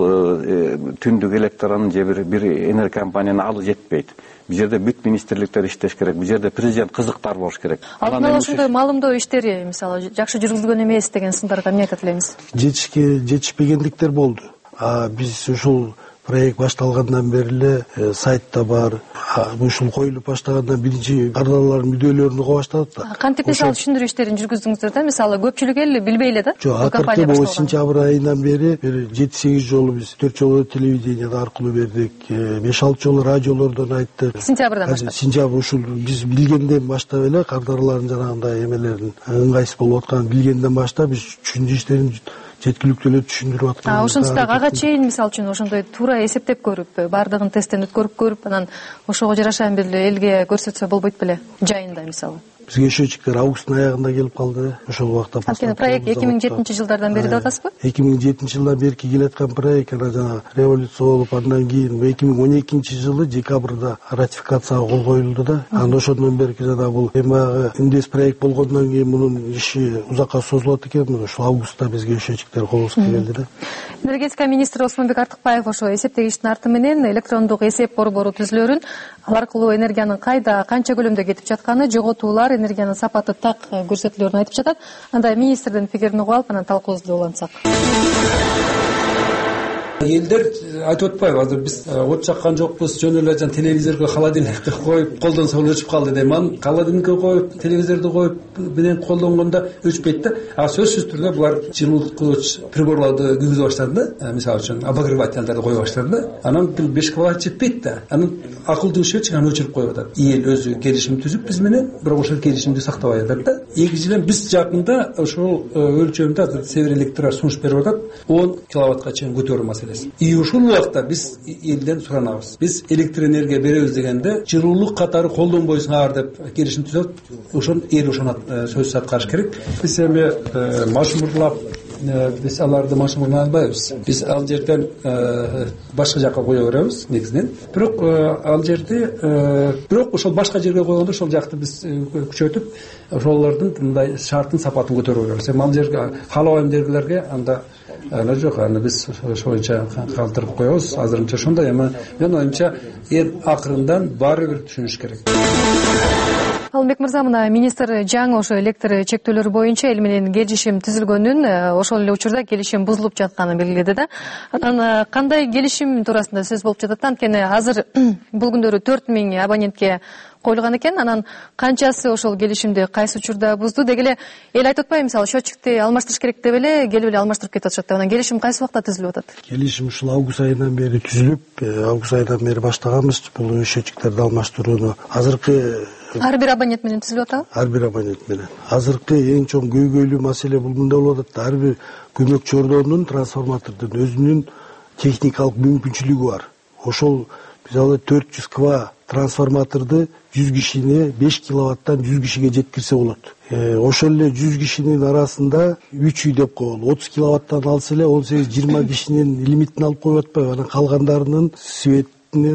түндүк электронун же бир бир энергия компаниянын алы жетпейт. Бул жерде бүт министрликтер иштеш керек. Бул жерде президент кызыктар болуш керек. Алдын ошондой маалымдоо иштери мисалы жакшы жүргүзүлгөн эмес деген сындарга эмне айта элемиз? Жетишке жетишпегендиктер болду. А биз ушул проект башталгандан бери эле сайтта бар. Ушул коюлуп баштагандан биринчи кардарлардын мүдөлөрүн уга баштадык да. Кантип мисалы түшүндүрүү иштерин жүргүздүңүздөр да? Мисалы көпчүлүк эл билбей эле да? Жок, акыркы бул сентябрь айынан бери бир жети сегиз жолу биз төрт жолу телевидение аркылуу бердик, беш алты жолу радиолордон айттык. Сентябрдан баштап. Сентябрь ушул биз билгенден баштап эле кардарлардын жанагындай эмелерин ыңгайсыз болуп атканын билгенден баштап биз түшүндүрүү иштерин жеткиликтүү эле түшүндүрүп аткан. А ошонусу дагы ага чейин мисалы үчүн ошондой туура эсептеп көрүп, баардыгын тесттен өткөрүп көрүп, анан ошого жараша бир элге көрсөтсө болбойт беле? Жайында мисалы. Бизге счетчиктер августтун аягында келип калды. Ошол убакта анткени проект эки миң жетинчи жылдардан бери деп атасызбы? эки миң жетинчи жылдан бери келе аткан проект, анан жана революция болуп, андан кийин эки миң он экинчи жылы декабрда ратификацияга кол коюлду да. Анан ошондон бери жана бул эми индес проект болгондон кийин мунун иши узакка созулат экен. Ошол августта бизге счетчиктер колубузга келди да. Энергетика министри Осмонбек Артыкбаев ошо эсептегичтин арты менен электрондук эсеп борбору түзүлөрүн, ал аркылуу энергиянын кайда, канча көлөмдө кетип жатканы, жоготуулар, энергиянын сапаты так көрсөтүлөрүн айтып жатат. Анда министрдин пикирин угуп алып, анан талкуубузду улантсак. Элдер айтып атпайбы, азыр биз от жаккан жокпуз, жөн эле жан телевизорго холодильникти коюп, колдонсо өчүп калды дейм. Анан холодильникти коюп, телевизорду коюп менен колдонгондо өчпөйт да. А сөзсүз түрдө булар жылууткуч приборлорду күйгүзө баштады да. Мисалы үчүн обогревательдерди кое баштады да. Анан беш киловатт жетпейт да. Анан акылдуу счетчик аны өчүрүп коюп атат. Эл өзү келишим түзүп биз менен, бирок ошол келишимди сактабай атат да. Экинчиден биз жакында ошол өлчөмдө азыр Север Электр сунуш берип атат, он киловаттка чейин көтөрүү маселеси. И ушул убакта биз элден суранабыз. Биз электр энергия беребиз дегенде жылуулук катары колдонбойсуңар деп келишим түзөт. Ошон эл ошону сөзсүз аткарыш керек. Биз эми машмурлап биз аларды машмурлай албайбыз. Биз ал жерден башка жакка кое беребиз негизинен. Бирок ал жерде бирок ошол башка жерге койгондо ошол жакты биз күчөтүп, ошолордун мындай шарттын сапатын көтөрүп беребиз. Эми ал жерге каалабайм дегилерге анда ана жок, аны биз ошончо калтырып коебуз. Азырынча ошондой. Эми мен оюмча эл акырындан баары бир түшүнүш керек. Алмек мырза, мына министр жаңы ошо электр чектөөлөрү боюнча эл менен келишим түзүлгөнүн, ошол эле учурда келишим бузулуп жатканын белгиледи да. Анан кандай келишим туурасында сөз болуп жатат? Анткени азыр бул күндөрү төрт миң абонентке коюлган экен. Анан канчасы ошол келишимди кайсы учурда бузду? Деги эле эл айтып атпайбы, мисалы счетчикти алмаштырыш керек деп эле келип эле алмаштырып кетип атышат деп. Анан келишим кайсы убакта түзүлүп атат? Келишим ушул август айынан бери түзүлүп, август айынан бери баштаганбыз бул счетчиктерди алмаштырууну. Азыркы ар бир абонент менен түзүлүп атабы? Ар бир абонент менен. Азыркы эң чоң көйгөйлүү маселе бул мындай болуп атат. Ар бир көмөкчү ордондун трансформатордун өзүнүн техникалык мүмкүнчүлүгү бар. ошол биз ал төрт жүз ква трансформаторду жүз кишини беш киловаттан жүз кишиге жеткирсе болот. Ошол эле жүз кишинин арасында үч үй деп коелу. отуз киловаттан алса эле он сегиз жыйырма кишинин лимитин алып коюп атпайбы? Анан калгандарынын свет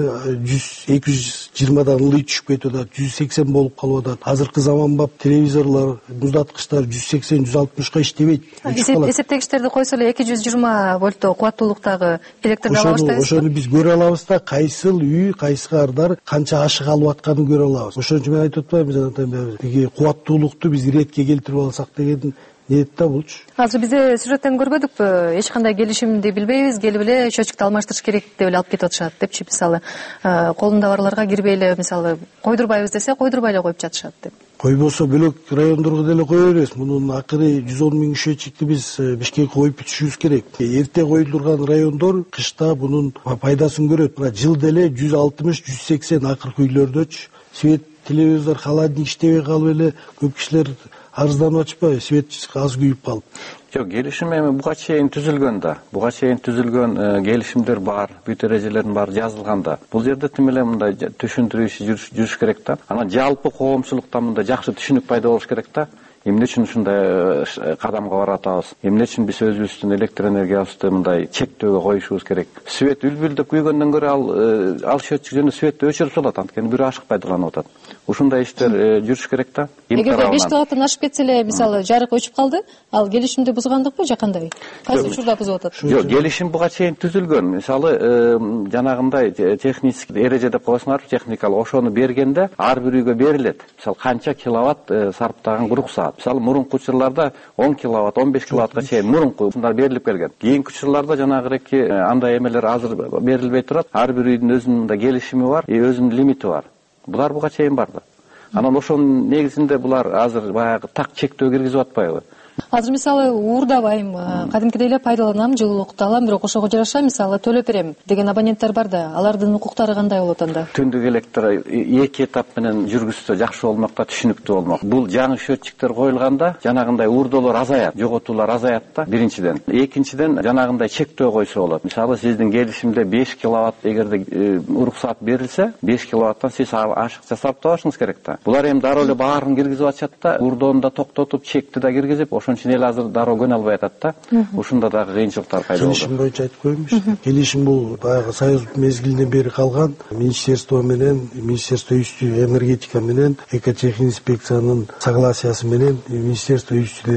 жүз эки жүз жыйырмадан ылый түшүп кетип атат, жүз сексен болуп калып атат. Азыркы заманбап телевизорлор, муздаткычтар жүз сексен жүз алтымышка иштебейт. Эсептегичтерди койсо эле эки жүз жыйырма вольттуу кубаттуулуктагы электрди ала баштайбыз. Ошону биз көрө алабыз да, кайсыл үй, кайсы каардар канча ашык алып атканын көрө алабыз. Ошон үчүн мен айтып атпаймынбы жанагындай тиги кубаттуулукту биз иретке келтирип алсак деген ниетте болчу. Азыр бизде сюжеттен көрбөдүкпү? Эч кандай келишимди билбейбиз, келип эле счетчикти алмаштырыш керек деп эле алып кетип атышат депчи, мисалы, колунда барларга кирбей эле, мисалы, койдурбайбыз десе, койдурбай эле коюп жатышат деп. Койбосо бөлөк райондорго деле кое беребиз. Мунун акыры жүз он миң счетчикти биз Бишкекке коюп бүтүшүбүз керек. Эрте коюлган райондор кышта бунун пайдасын көрөт. Мына жылда эле жүз алтымыш жүз сексен акыркы үйлөрдөчү свет, телевизор, холодильник иштебей калып эле көп кишилер арызданып атышпайбы? Свет аз күйүп калып. Жок, келишим эми буга чейин түзүлгөн да. Буга чейин түзүлгөн келишимдер бар, бүт эрежелердин баары жазылган да. Бул жерде тим эле мындай түшүндүрүү иши жүрүш керек да. Анан жалпы коомчулукта мындай жакшы түшүнүк пайда болуш керек да. Эмне үчүн ушундай кадамга баратабыз? Эмне үчүн биз өзүбүздүн электр энергиябызды мындай чектөөгө коюшубуз керек? Свет үлбүлдөп күйгөндөн көрө ал ал счетчик жөнүндө светти өчүрүп салат, анткени бирөө ашык пайдаланып атат. Ушундай иштер жүрүш керек да. Эгерде беш киловаттан ашып кетсе эле, мисалы, жарык өчүп калды, ал келишимди бузгандыкпы же кандай? Кайсы учурда бузуп атат? Жок, келишим буга чейин түзүлгөн. Мисалы, жанагындай техник эреже деп коесуңарбы, техникалык ошону бергенде ар бир үйгө берилет. Мисалы, канча киловатт сарптаган уруксаат. Мисалы, мурунку учурларда он киловатт, он беш киловаттка чейин мурунку ушундай берилип келген. Кийинки учурларда жанагыреки андай эмелер азыр берилбей турат. Ар бир үйдүн өзүнүн да келишими бар, өзүнүн лимити бар. Булар буга чейин бар да. Анан ошонун негизинде булар азыр баягы так чектөө киргизип атпайбы? Азыр мисалы уурдабайм, кадимкидей эле пайдаланам, жылуулукту алам, бирок ошого жараша мисалы төлөп берем деген абоненттер бар да. Алардын укуктары кандай болот анда? Түндүк электр эки этап менен жүргүзсө жакшы болмок да, түшүнүктүү болмок. Бул жаңы счетчиктер коюлганда жанагындай уурдоолор азаят, жоготуулар азаят да, биринчиден. Экинчиден жанагындай чектөө койсо болот. Мисалы, сиздин келишимде беш киловатт эгерде уруксаат берилсе, беш киловаттан сиз ашыкча саптабашыңыз керек да. Булар эми дароо эле баарын киргизип атышат да, уурдоону да токтотуп, чекти да киргизип, ошон үчүн эл азыр дароо көнө албай атат да. Ушунда дагы кыйынчылыктар пайда болду. Келишим боюнча айтып коеюнбучу. Келишим бул баягы Союз мезгилинен бери калган. Министерство менен, Министерство үй энергетика менен, экотехник инспекциянын согласиясы менен Министерство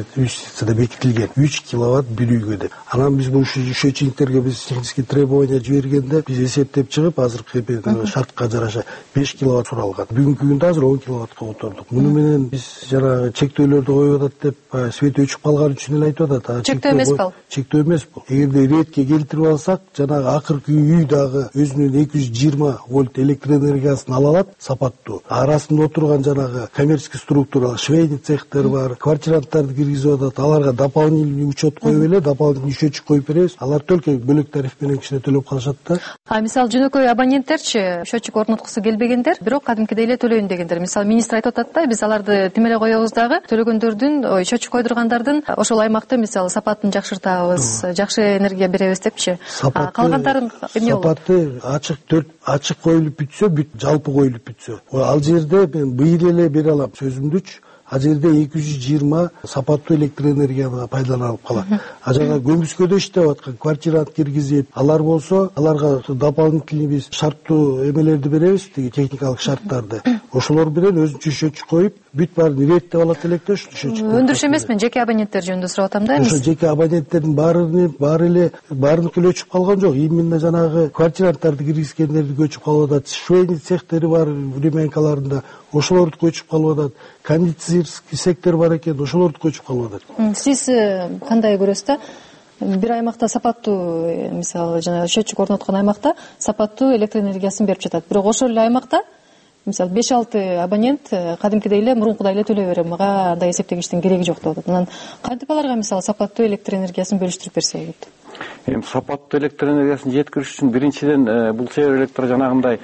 үй бекитилген. үч киловатт бир үйгө деп. Анан биз бул счетчиктерге биз технический требования жибергенде биз эсептеп чыгып, азыркы шартка жараша беш киловатт суралган. Бүгүнкү күндө азыр он киловаттка котордук. Муну менен биз жана чектөөлөрдү коюп атат деп свет өчүп калган үчүн эле айтып атат. Чектөө эмес бул. Чектөө эмес бул. Эгерде иретке келтирип алсак, жанагы акыркы үй дагы өзүнүн эки жүз жыйырма вольт электр энергиясын ала алат, сапаттуу. Арасында отурган жанагы коммерческий структура, швейный цехтер бар, квартиранттарды киргизип атат. Аларга дополнительный учет коюп эле, дополнительный счетчик коюп беребиз. Алар только бөлөк тариф менен кичине төлөп калышат да. А мисалы жөнөкөй абоненттерчи, счетчик орноткусу келбегендер, бирок кадимкидей эле төлөйүн дегендер. Мисалы министр айтып атат да, биз аларды тим эле коебуз дагы, төлөгөндөрдүн, ой, счетчик койдургандардын ошол аймакты мисалы сапатын жакшыртабыз, жакшы энергия беребиз депчи. Калгандарын эмне болот? Сапаты ачык төрт ачык коюлуп бүтсө, бүт жалпы коюлуп бүтсө. Ал жерде мен быйыл эле бере алам сөзүмдүчү. А жерде эки жүз жыйырма сапаттуу электр энергияны пайдаланып калат. А жана көмүскөдө иштеп аткан квартирант киргизип, алар болсо, аларга дополнительный биз шарттуу эмелерди беребиз, тиги техникалык шарттарды. Ошолор менен өзүнчө счетчик коюп, бүт баарын иреттеп алат электе ушул счетчик. Өндүрүш эмес, мен жеке абоненттер жөнүндө сурап атам да. Ошо жеке абоненттердин баарын баары эле баарыныкы эле өчүп калган жок. Именно жанагы квартиранттарды киргизгендерди көчүп калып атат. Швейный цехтери бар времянкаларында, ошолорду көчүп калып атат. Кондитерский сектор бар экен, ошолорду көчүп калып атат. Сиз кандай көрөсүз да? Бир аймакта сапаттуу, мисалы, жана счетчик орноткон аймакта сапаттуу электр энергиясын берип жатат. Бирок ошол эле аймакта мисалы беш алты абонент кадимкидей эле мурункудай эле төлөй берем, мага андай эсептегичтин кереги жок деп атат. Анан кантип аларга мисалы сапаттуу электр энергиясын бөлүштүрүп берсе болот? Эми сапаттуу электр энергиясын жеткириш үчүн биринчиден бул север электро жанагындай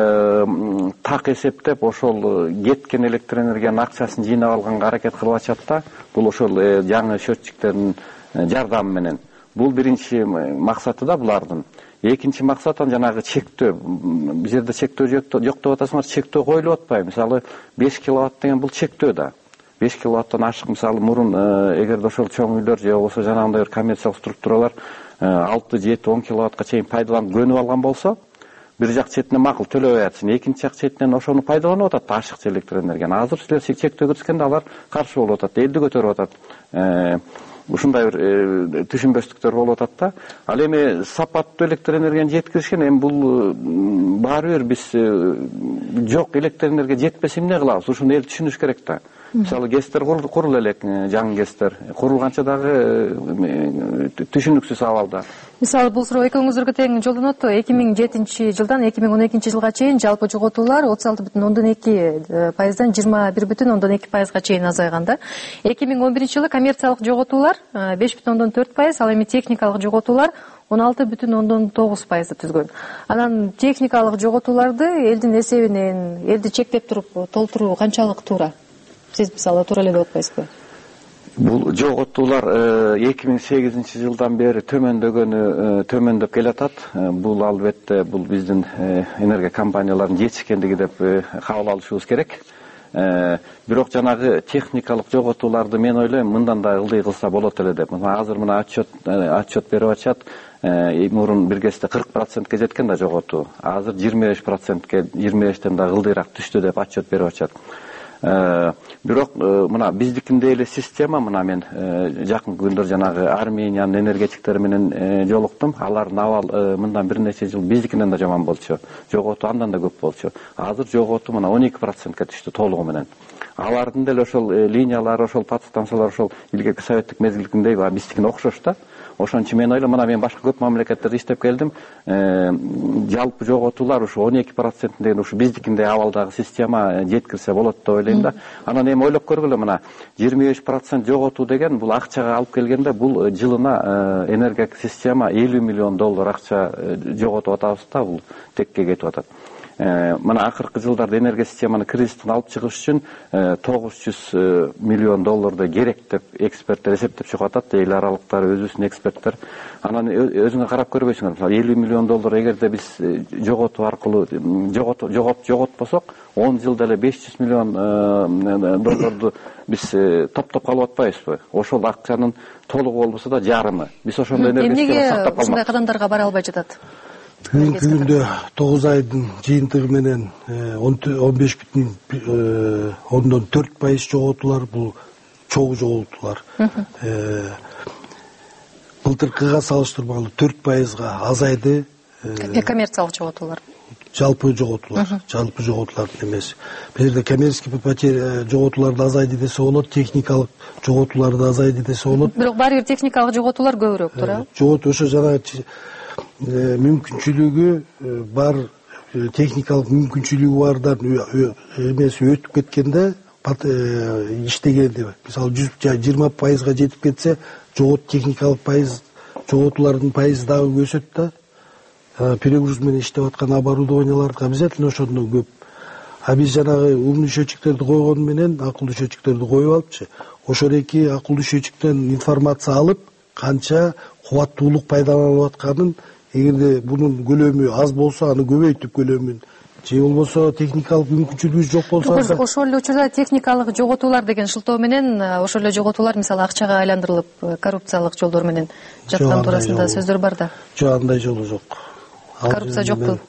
так эсептеп, ошол кеткен электр энергиянын акчасын жыйнап алганга аракет кылып атышат да. Бул ошол жаңы счетчиктердин жардамы менен. Бул биринчи максаты да булардын. экинчи максат анан жанагы чектөө. Бул жерде чектөө жок деп атасыңар, чектөө коюлуп атпайбы? Мисалы беш киловатт деген бул чектөө да. беш киловаттан ашык мисалы мурун эгерде ошол чоң үйлөр же болбосо жанагындай бир коммерциялык структуралар алты жети он киловаттка чейин пайдаланып көнүп алган болсо, бир жак четинен макул төлөбөй атышын, экинчи жак четинен ошону пайдаланып атат ашыкчы электр энергияны. Азыр силер чектөө киришкенде алар каршы болуп атат, элди көтөрүп атат. Ушундай бир түшүнбөстүктөр болуп атат да. Ал эми сапаттуу электр энергияны жеткиришкен, эми бул баары бир биз жок электр энергия жетпесе эмне кылабыз? Ушуну эл түшүнүш керек да. Мисалы гэстер курул элек, жаңы гэстер курулганча дагы түшүнүксүз абалда. Мисалы бул суроо экөөңүзгө тең жолдонот. эки миң жетинчи жылдан эки миң он экинчи жылга чейин жалпы жоготуулар отуз алты бүтүн ондон эки пайыздан жыйырма бир бүтүн ондон эки пайызга чейин азайган да. эки миң он биринчи жылы коммерциялык жоготуулар беш бүтүн ондон төрт пайыз, ал эми техникалык жоготуулар он алты бүтүн ондон тогуз пайызды түзгөн. Анан техникалык жоготууларды элдин эсебинен, элди чектеп туруп толтуруу канчалык туура? Сиз мисалы туура эле деп атпайсызбы? Бул жоготуулар эки миң сегизинчи жылдан бери төмөндөгөнү төмөндөп келатат. Бул албетте бул биздин энергия компанияларынын жетишкендиги деп кабыл алышыбыз керек. Бирок жанагы техникалык жоготууларды мен ойлойм мындан да ылдый кылса болот эле деп. Мына азыр мына отчет отчет берип атышат. Мурун бир кезде кырк процентке жеткен да жоготуу. Азыр жыйырма беш процентке, жыйырма бештен да ылдыйраак түштү деп отчет берип атышат. Бирок мына биздикиндей эле система, мына мен жакынкы күндөр жанагы Армениянын энергетиктери менен жолуктум. Алардын абал мындан бир нече жыл биздикинен да жаман болчу. Жоготуу андан да көп болчу. Азыр жоготуу мына он эки процентке түштү толугу менен. Алардын деле ошол линиялары, ошол подстанциялар ошол илгерки советтик мезгилдикиндей биздикине окшош да. Ошон үчүн мен ойлойм, мына мен башка көп мамлекеттерде иштеп келдим. Жалпы жоготуулар ушу он эки процент деген ушу биздикиндей абалдагы система жеткирсе болот деп ойлойм да. Анан эми ойлоп көргүлө, мына жыйырма беш процент жоготуу деген бул акчага алып келгенде бул жылына энергия система элүү миллион доллар акча жоготуп атабыз да, бул текке кетип атат. Мына акыркы жылдарда энергия системаны кризистен алып чыгыш үчүн тогуз жүз миллион долларды керек деп эксперттер эсептеп чыгып атат, эл аралыктар, өзүбүздүн эксперттер. Анан өзүңө карап көрбөйсүңөр, мисалы элүү миллион доллар эгерде биз жоготуу аркылуу жогот жогот жоготпосок, он жылда эле беш жүз миллион долларды биз топтоп калып атпайбызбы? Ошол акчанын толугу болбосо да жарымы. Биз ошондой энергия системасын сактап калмак. Ушундай кадамдарга бара албай жатат? Бүгүнкү күндө тогуз айдын жыйынтыгы менен он беш бүтүн ондон төрт пайыз жоготуулар, бул чогуу жоготуулар. Былтыркыга салыштырмалуу төрт пайызга азайды. Коммерциялык жоготуулар. Жалпы жоготуулар, жалпы жоготуулардын эмеси. Бул жерде коммерческий потеря жоготууларды азайды десе болот, техникалык жоготууларды азайды десе болот. Бирок баары бир техникалык жоготуулар көбүрөөк туура. Жогот ошо жанагы мүмкүнчүлүгү бар, техникалык мүмкүнчүлүгү бардан эмеси өтүп кеткенде иштегенде, мисалы жүз жыйырма пайызга жетип кетсе, жогот техникалык пайыз жоготуулардын пайызы дагы өсөт да. Перегруз менен иштеп аткан оборудованияларды обязательно ошондон көп. А биз жанагы умный счетчиктерди койгону менен акылдуу счетчиктерди коюп алыпчы, ошол эки акылдуу счетчиктен информация алып, канча кубаттуулук пайдаланылып атканын, эгерде бунун көлөмү аз болсо, аны көбөйтүп көлөмүн, же болбосо техникалык мүмкүнчүлүгү жок болсо, ошол эле учурда техникалык жоготуулар деген шылтоо менен ошол эле жоготуулар мисалы акчага айландырылып, коррупциялык жолдор менен жаткан туурасында сөздөр бар да. Жок, андай жолу жок. Коррупция жокпу?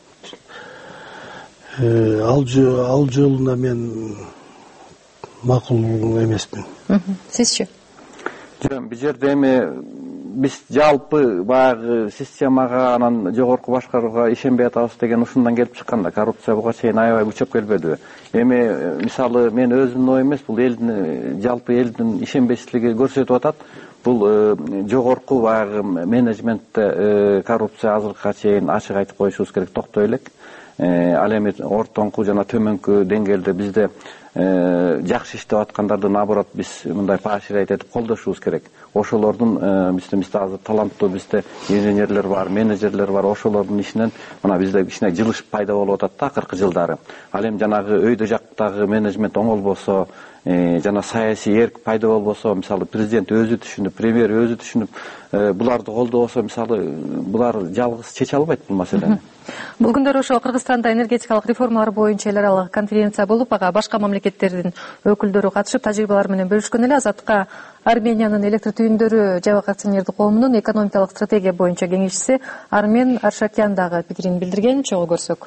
Ал жолуна мен макул эмесмин. Сизчи? Жок, бул жерде эми биз жалпы баягы системага, анан жогорку башкарууга ишенбей атабыз деген ушундан келип чыккан да. Коррупция буга чейин аябай күчөп келбедиби? Эми мисалы мен өзүмдүн оюм эмес, бул элдин жалпы элдин ишенбестиги көрсөтүп атат. Бул жогорку баягы менеджментте коррупция азыркыга чейин ачык айтып коюшубуз керек, токтой элек. Ал эми ортоңку жана төмөнкү деңгээлде бизде жакшы иштеп аткандарды наоборот биз мындай поощрять этип колдошубуз керек. Ошолордун бизде бизде азыр таланттуу бизде инженерлер бар, менеджерлер бар, ошолордун ишинен мына бизде кичине жылыш пайда болуп атат да акыркы жылдары. Ал эми жанагы өйдө жактагы менеджмент оңолбосо, жана саясий эрк пайда болбосо, мисалы президент өзү түшүнүп, премьер өзү түшүнүп буларды колдобосо, мисалы булар жалгыз чече албайт бул маселени. Бул күндөрү ошо Кыргызстанда энергетикалык реформалар боюнча эл аралык конференция болуп, ага башка мамлекеттердин өкүлдөрү катышып, тажрыйбалар менен бөлүшкөн эле. Азатка Армениянын электр түйүндөрү жабык акционердик коомунун экономикалык стратегия боюнча кеңешчиси Армен Аршакян дагы пикирин билдирген. Чогуу көрсөк.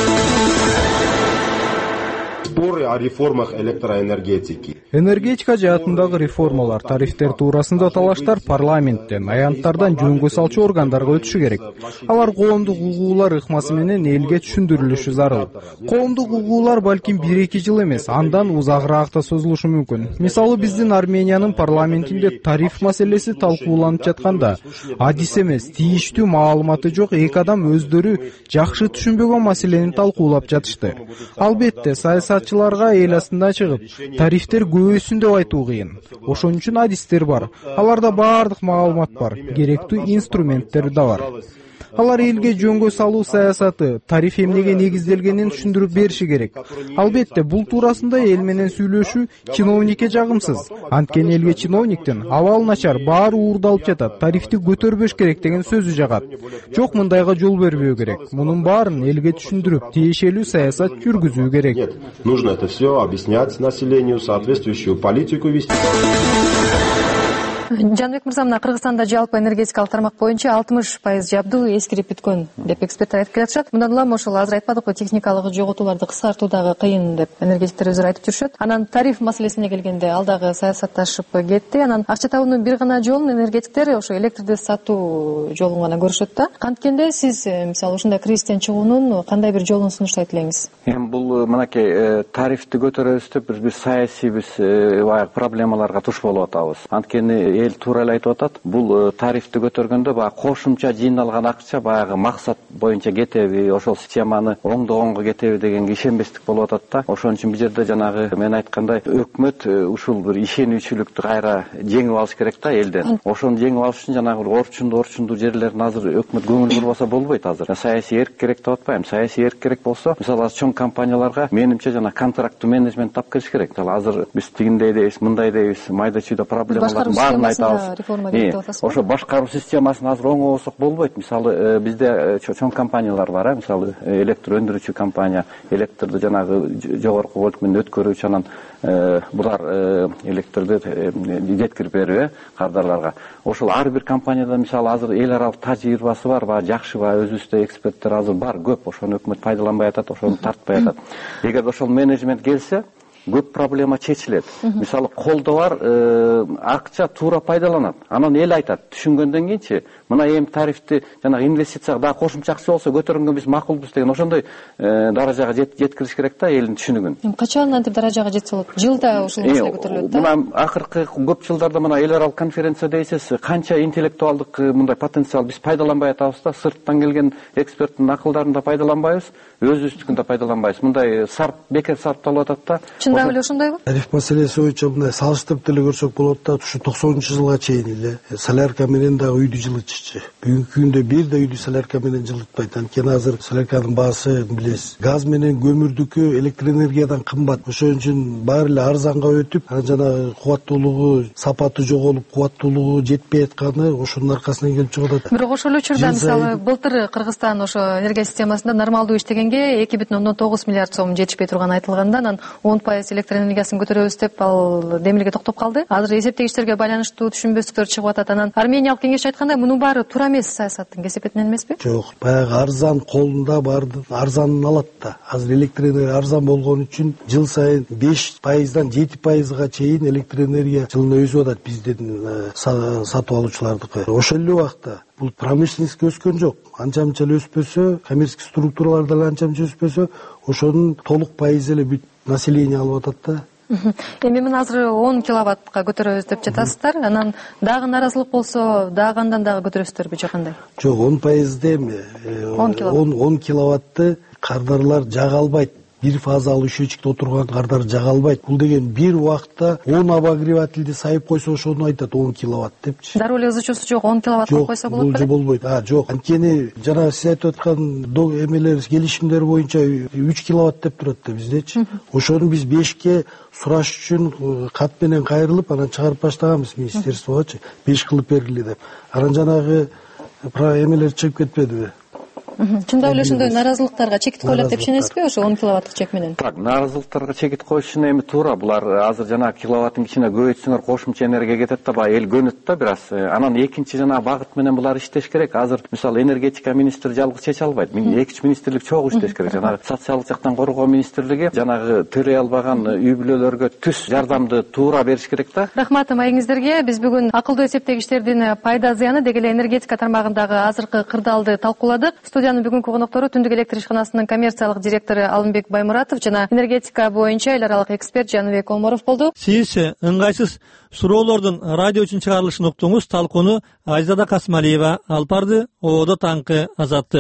Споры о реформах электроэнергетики. Энергетика жаатындагы реформалар, тарифтер туурасында талаштар парламенттен, аянттардан жөнгө салчу органдарга өтүшү керек. Алар коомдук угуулар ыкмасы менен элге түшүндүрүлүшү зарыл. Коомдук угуулар балким бир эки жыл эмес, андан узагыраак да созулушу мүмкүн. Мисалы биздин Армениянын парламентинде тариф маселеси талкууланып жатканда, адис эмес, тийиштүү маалыматы жок эки адам өздөрү жакшы түшүнбөгөн маселени талкуулап жатышты. Албетте, саясатчыларга эл астында чыгып, тарифтер көбөйсүн деп айтуу кыйын. Ошон үчүн адистер бар. Аларда баардык маалымат бар, керектүү инструменттер да бар. Алар элге жөнгө салуу саясаты, тариф эмнеге негизделгенин түшүндүрүп бериши керек. Албетте, бул туурасында эл менен сүйлөшүү чиновникке жагымсыз. Анткени элге чиновниктин абал начар, баары уурдалып жатат, тарифти көтөрбөш керек деген сөзү жагат. Жок, мындайга жол бербөө керек. Мунун баарын элге түшүндүрүп, тиешелүү саясат жүргүзүү керек. Нет, нужно это все объяснять населению, соответствующую политику вести. Жанбек мырза, мына Кыргызстанда жалпы энергетикалык тармак боюнча алтымыш пайыз жабдуу эскирип бүткөн деп эксперттер айтып келатышат. Мындан улам ошол азыр айткандыкпы, техникалык жоготууларды кыскартуу дагы кыйын деп энергетиктер өздөрү айтып жүрүшөт. Анан тариф маселесине келгенде ал дагы саясатташып кетти. Анан акча табуунун бир гана жолун энергетиктер ошо электрди сатуу жолун гана көрүшөт да. Канткенде сиз мисалы ушундай кризистен чыгуунун кандай бир жолун сунуштайт элеңиз? Эми бул мынакей тарифти көтөрөбүз деп биз саясий биз баягы проблемаларга туш болуп атабыз. Анткени эл туура эле айтып атат. Бул тарифти көтөргөндө баягы кошумча жыйналган акча баягы максат боюнча кетеби, ошол системаны оңдогонго кетеби дегенге ишенбестик болуп атат да. Ошон үчүн бул жерде жанагы мен айткандай өкмөт ушул бир ишенүүчүлүктү кайра жеңип алыш керек да элден. Ошону жеңип алыш үчүн жанагы бир орчунду орчунду жерлерин азыр өкмөт көңүл бурбаса болбойт азыр. Саясий эрк керек деп атпайм. Саясий эрк керек болсо, мисалы азыр чоң компанияларга менимче жана контракттуу менеджмент тап келиш керек. Азыр биз тигиндей дейбиз, мындай дейбиз, майда чүйдө проблемалардын баарын айтабыз. Ошо башкаруу системасын азыр оңобосок болбойт. Мисалы бизде чоң компаниялар бар, мисалы электр өндүрүүчү компания, электрди жанагы жогорку вольт менен өткөрүүчү, анан булар электрди жеткирип берүү кардарларга. Ошол ар бир компанияда мисалы азыр эл аралык тажрыйбасы бар, баягы жакшы, баягы өзүбүздө эксперттер азыр бар, көп. Ошону өкмөт пайдаланбай атат, ошону тартпай атат. Эгер ошол менеджмент келсе, көп проблема чечилет. Мисалы колдо бар акча туура пайдаланат. Анан эл айтат, түшүнгөндөн кийинчи, мына эми тарифти жана инвестицияга дагы кошумча акча болсо көтөргөнгө биз макулбуз деген ошондой даражага жеткириш керек да элдин түшүнүгүн. Эми качан антип даражага жетсе болот? Жылда ушул маселе көтөрүлөт да. Мына акыркы көп жылдарда мына эл аралык конференция дейсиз, канча интеллектуалдык мындай потенциал биз пайдаланбай атабыз да, сырттан келген эксперттин акылдарын да пайдаланбайбыз, өзүбүздүкүн да пайдаланбайбыз. Мындай сарп, бекер сарпталып атат да. Чындап эле ошондойбу? Тариф маселеси боюнча мындай салыштырып деле көрсөк болот да, ушу токсонунчу жылга чейин эле солярка менен да үйдү жылытчу. Бүгүнкү күндө бир да үйдү солярка менен жылытпайт. Анткени азыр солярканын баасы билесиз, газ менен көмүрдүкү электроэнергиядан кымбат. Ошон үчүн баары эле арзанга өтүп, анан жана кубаттуулугу, сапаты жоголуп, кубаттуулугу жетпей атканы ошонун аркасынан келип чыгып атат. Бирок ошол учурда мисалы былтыр Кыргызстан ошо энергия системасында нормалдуу иштегенге эки бүтүн ондон тогуз миллиард сом жетишпей турганы айтылганда, анан он пайыз электр энергиясын көтөрөбүз деп ал демилге токтоп калды. Азыр эсептегичтерге байланыштуу түшүнбөстүктөр чыгып атат. Анан армениялык кеңешчи айткандай, мунун баары туура эмес саясаттын кесепетинен эмеспи? Жок, баягы арзан колунда барды арзанын алат да. Азыр электр энергия арзан болгон үчүн жыл сайын беш пайыздан жети пайызга чейин электр энергия жылына өсүп атат биздин сатып алуучулардыкы. Ошол эле убакта бул промышленность өскөн жок. Анча-мынча өспөсө, коммерческий структуралар да анча-мынча өспөсө, ошонун толук пайызы эле бүт население алып атат да. Эми мен азыр он киловаттка көтөрөбүз деп жатасыздар. Анан дагы наразылык болсо, дагы андан дагы көтөрөсүздөрбү же кандай? Жок, он пайызды эми он киловатты кардарлар жага албайт. бир фазалуу счетчикте отурган кардар жага албайт. Бул деген бир убакта он обогревательди сайып койсо ошону айтат он киловатт депчи. Дароо эле ызычуусу жок он киловатт кылып койсо болот беле? Жок, бул болбойт. А, жок. Анткени жана сиз айтып аткан эмелер, келишимдер боюнча үч киловатт деп турат да биздечи. Ошону биз бешке сураш үчүн кат менен кайрылып, анан чыгарып баштаганбыз министерствогочу, беш кылып бергиле деп. Анан жанагы эмелер чыгып кетпедиби? Чындап эле ошондой нааразылыктарга чекит коюлат деп ишенесизби ошо он киловатттык чек менен? Так, нааразылыктарга чекит коюш үчүн эми туура. Булар азыр жана киловаттын кичине көбөйтсөңөр кошумча энергия кетет да, баягы эл көнөт да бир аз. Анан экинчи жана багыт менен булар иштеш керек. Азыр мисалы энергетика министри жалгыз чече албайт. эки үч министрлик чогуу иштеш керек. Жанагы социалдык жактан коргоо министрлиги жанагы төлөй албаган үй бүлөлөргө түз жардамды туура бериш керек да. Рахмат маегиңиздерге. Биз бүгүн акылдуу эсептегичтердин пайда зыяны деги эле энергетика тармагындагы азыркы кырдаалды талкууладык. Студиянын бүгүнкү коноктору Түндүк электр ишканасынын коммерциялык директору Алымбек Баймуратов жана энергетика боюнча эл аралык эксперт Жаныбек Оморов болду. Сиз ыңгайсыз суроолордун радио үчүн чыгарылышын уктуңуз. Талкууну Айзада Касмалиева алып барды. Оодо таңкы Азаттык.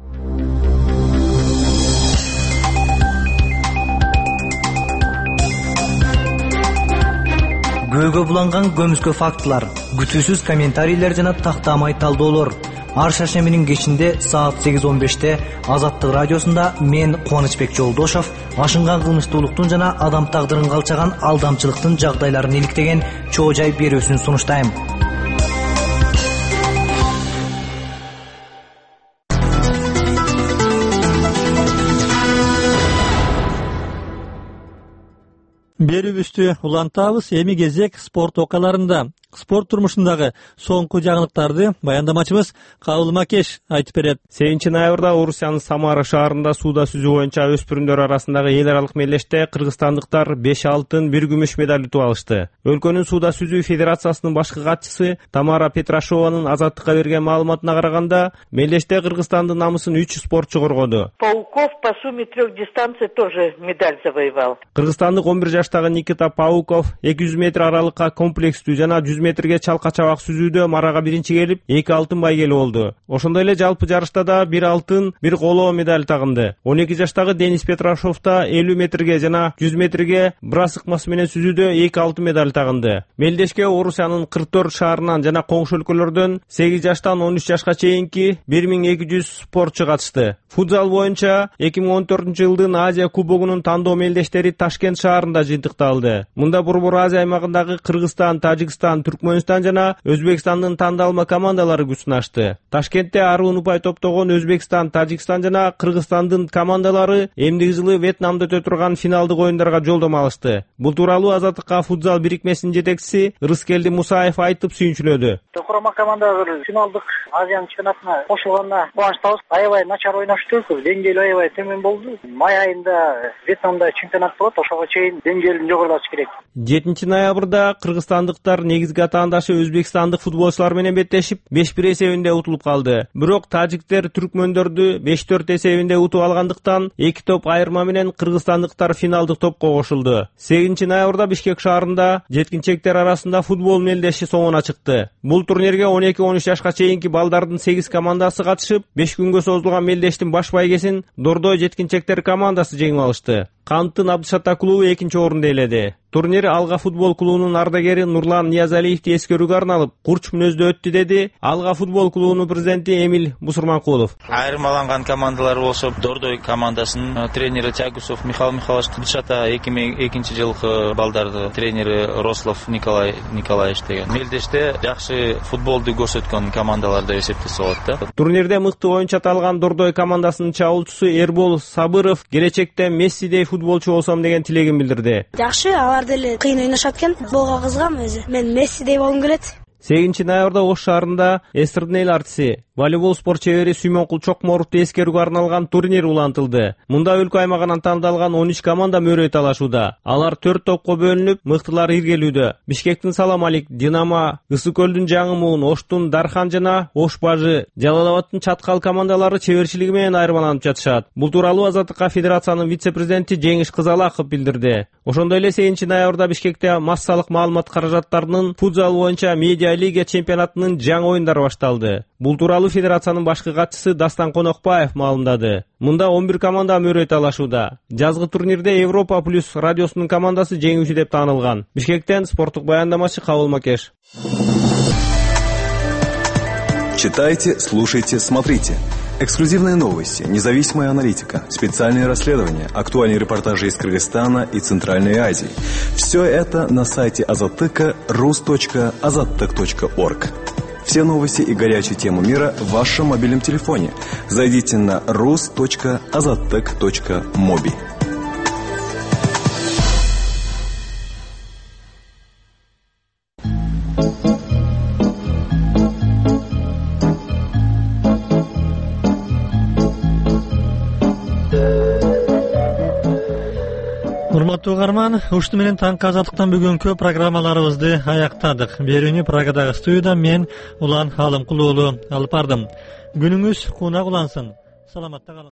Көөгө буланган көмүскө фактылар, күтүүсүз комментарийлер жана тактамай талдоолор. Ар шаршембинин кечинде саат сегиз он беште Азаттык радиосунда мен Кубанычбек Жолдошов ашынган кылмыштуулуктун жана адам тагдырын калчаган алдамчылыктын жагдайларын иликтеген чоо жай берүүсүн сунуштайм. Берүүбүздү улантабыз. Эми кезек спорт окуяларында. Спорт турмушундагы соңку жаңылыктарды баяндамачыбыз Кабыл Макеш айтып берет. сегизинчи ноябрда Орусиянын Самара шаарында сууда сүзүү боюнча өспүрүмдөр арасындагы эл аралык мелдеште кыргызстандыктар беш алтын, бир күмүш медаль утуп алышты. Өлкөнүн сууда сүзүү федерациясынын башкы катчысы Тамара Петрашованын Азаттыкка берген маалыматына караганда, мелдеште Кыргызстандын намысын үч спортчу коргоду. Пауков по сумме трех дистанций тоже медаль завоевал. Кыргызстандык он бир жаштагы Никита Пауков эки жүз метр аралыкка комплекстүү жана жүз метрге чалка чабак сүзүүдө марага биринчи келип, эки алтын байгели болду. Ошондой эле жалпы жарышта да бир алтын, бир коло медаль тагынды. он эки жаштагы Денис Петрашов да элүү метрге жана жүз метрге брас ыкмасы менен сүзүүдө эки алтын медаль тагынды. Мелдешке Орусиянын кырк төрт шаарынан жана коңшу өлкөлөрдөн сегиз жаштан он үч жашка чейинки бир миң эки жүз спортчу катышты. Футзал боюнча эки миң он төртүнчү жылдын Азия кубогунун тандоо мелдештери Ташкент шаарында жыйынтыкталды. Мында Борбор Азия аймагындагы Кыргызстан, Тажикстан, Түркмөнстан жана Өзбекстандын тандалма командалары күч сынашты. Ташкентте Аруун упай топтогон Өзбекстан, Тажикстан жана Кыргызстандын командалары эмдиги жылы Вьетнамда өтө турган финалдык оюндарга жолдомо алышты. Бул тууралуу Азаттыкка футзал бирикмесинин жетекчиси Рыскелди Мусаев айтып сүйүнчүлөдү. Құрама командалар финалдык Азияның чемпионатына кошулганына кубанычтабыз. Аябай начар ойношту, деңгээли аябай төмөн болду. Май айында Вьетнамда чемпионат болот, ошого чейин деңгээлин жогорулатыш керек. жетинчи ноябрда кыргызстандыктар негизги атаандашы өзбекстандык футболчулар менен беттешип беш бир эсебинде утулуп калды. Бирок тажиктер түркмөндөрдү беш төрт эсебинде утуп алгандыктан эки топ айырма менен кыргызстандыктар финалдык топко кошулду. сегизинчи ноябрда Бишкек шаарында жеткинчектер арасында футбол мелдеши соңуна чыкты. Бул турнирге он эки он үч жашка чейинки балдардын сегиз командасы катышып, беш күнгө созулган мелдештин баш байгесин Дордой жеткинчектер командасы жеңип алышты. Канттын Абдышата клубу экинчи орунду ээледи. Турнир Алга футбол клубунун ардагери Нурлан Ниязалиевди эскерүүгө арналып, курч мүнөздө өттү деди Алга футбол клубунун президенти Эмил Бусурманкулов. Айырмаланган командалар болсо Дордой командасынын тренери Тягусов Михаил Михайлович, Абдышата эки миң экинчи жылкы балдарды тренери Рослов Николай Николаевич деген. Мелдеште жакшы футболду көрсөткөн командалар деп эсептесе болот да. Турнирде мыкты оюнчу аталган Дордой командасынын чабуулчусу Эрбол Сабыров келечекте Мессидей футболчу болсом деген тилегин билдирди. Жакшы, алар деле кыйын ойношот экен. Футболго кызыгам өзү. Мен Мессидей болгум келет. сегизинчи ноябрда Ош шаарында эстрадын эл артиси, волейбол спорт чебери Сүймөнкул Чокморовду эскерүүгө арналган турнир улантылды. Мында өлкө аймагынан тандалган он үч команда мөрөй талашууда. Алар төрт топко бөлүнүп, мыктылар иргелүүдө. Бишкектин Салам Алик, Динамо, Ысык көлдүн Жаңымуун, Оштун Дархан жана Ош Бажы, Жалал-Абадтын Чаткал командалары чеберчилиги менен айырмаланып жатышат. Бул тууралуу Азаттыкка федерациянын вице-президенти Жеңиш Кызалаков билдирди. Ошондой эле сегизинчи ноябрда Бишкекте массалык маалымат каражаттарынын футзал боюнча медиа лига чемпионатынын жаңы оюндары башталды. Бул тууралуу федерациянын башкы катчысы Дастан Конокбаев маалымдады. Мында он бир команда мөрөй талашууда. Жазгы турнирде Европа плюс радиосунун командасы жеңүүчү деп таанылган. Бишкектен спорттук баяндамачы Кабыл Макеш. Читайте, слушайте, смотрите. Эксклюзивные новости, независимая аналитика, специальные расследования, актуальные репортажи из Кыргызстана и Центральной Азии. Все это на сайте Азаттыка рус точка азаттык точка орг. Все новости и горячие темы мира в вашем мобильном телефоне. Зайдите на рус точка азаттык точка моби. Урматтуу угарман, ушты менен таңкы азаттыктан бүгүнкү программаларыбызды аяктадык. Берүүнү Прагадагы студияда мен Улан Алымкулуу алып бардым. Күнүңүз кунак улансын. Саламатта калыңыз.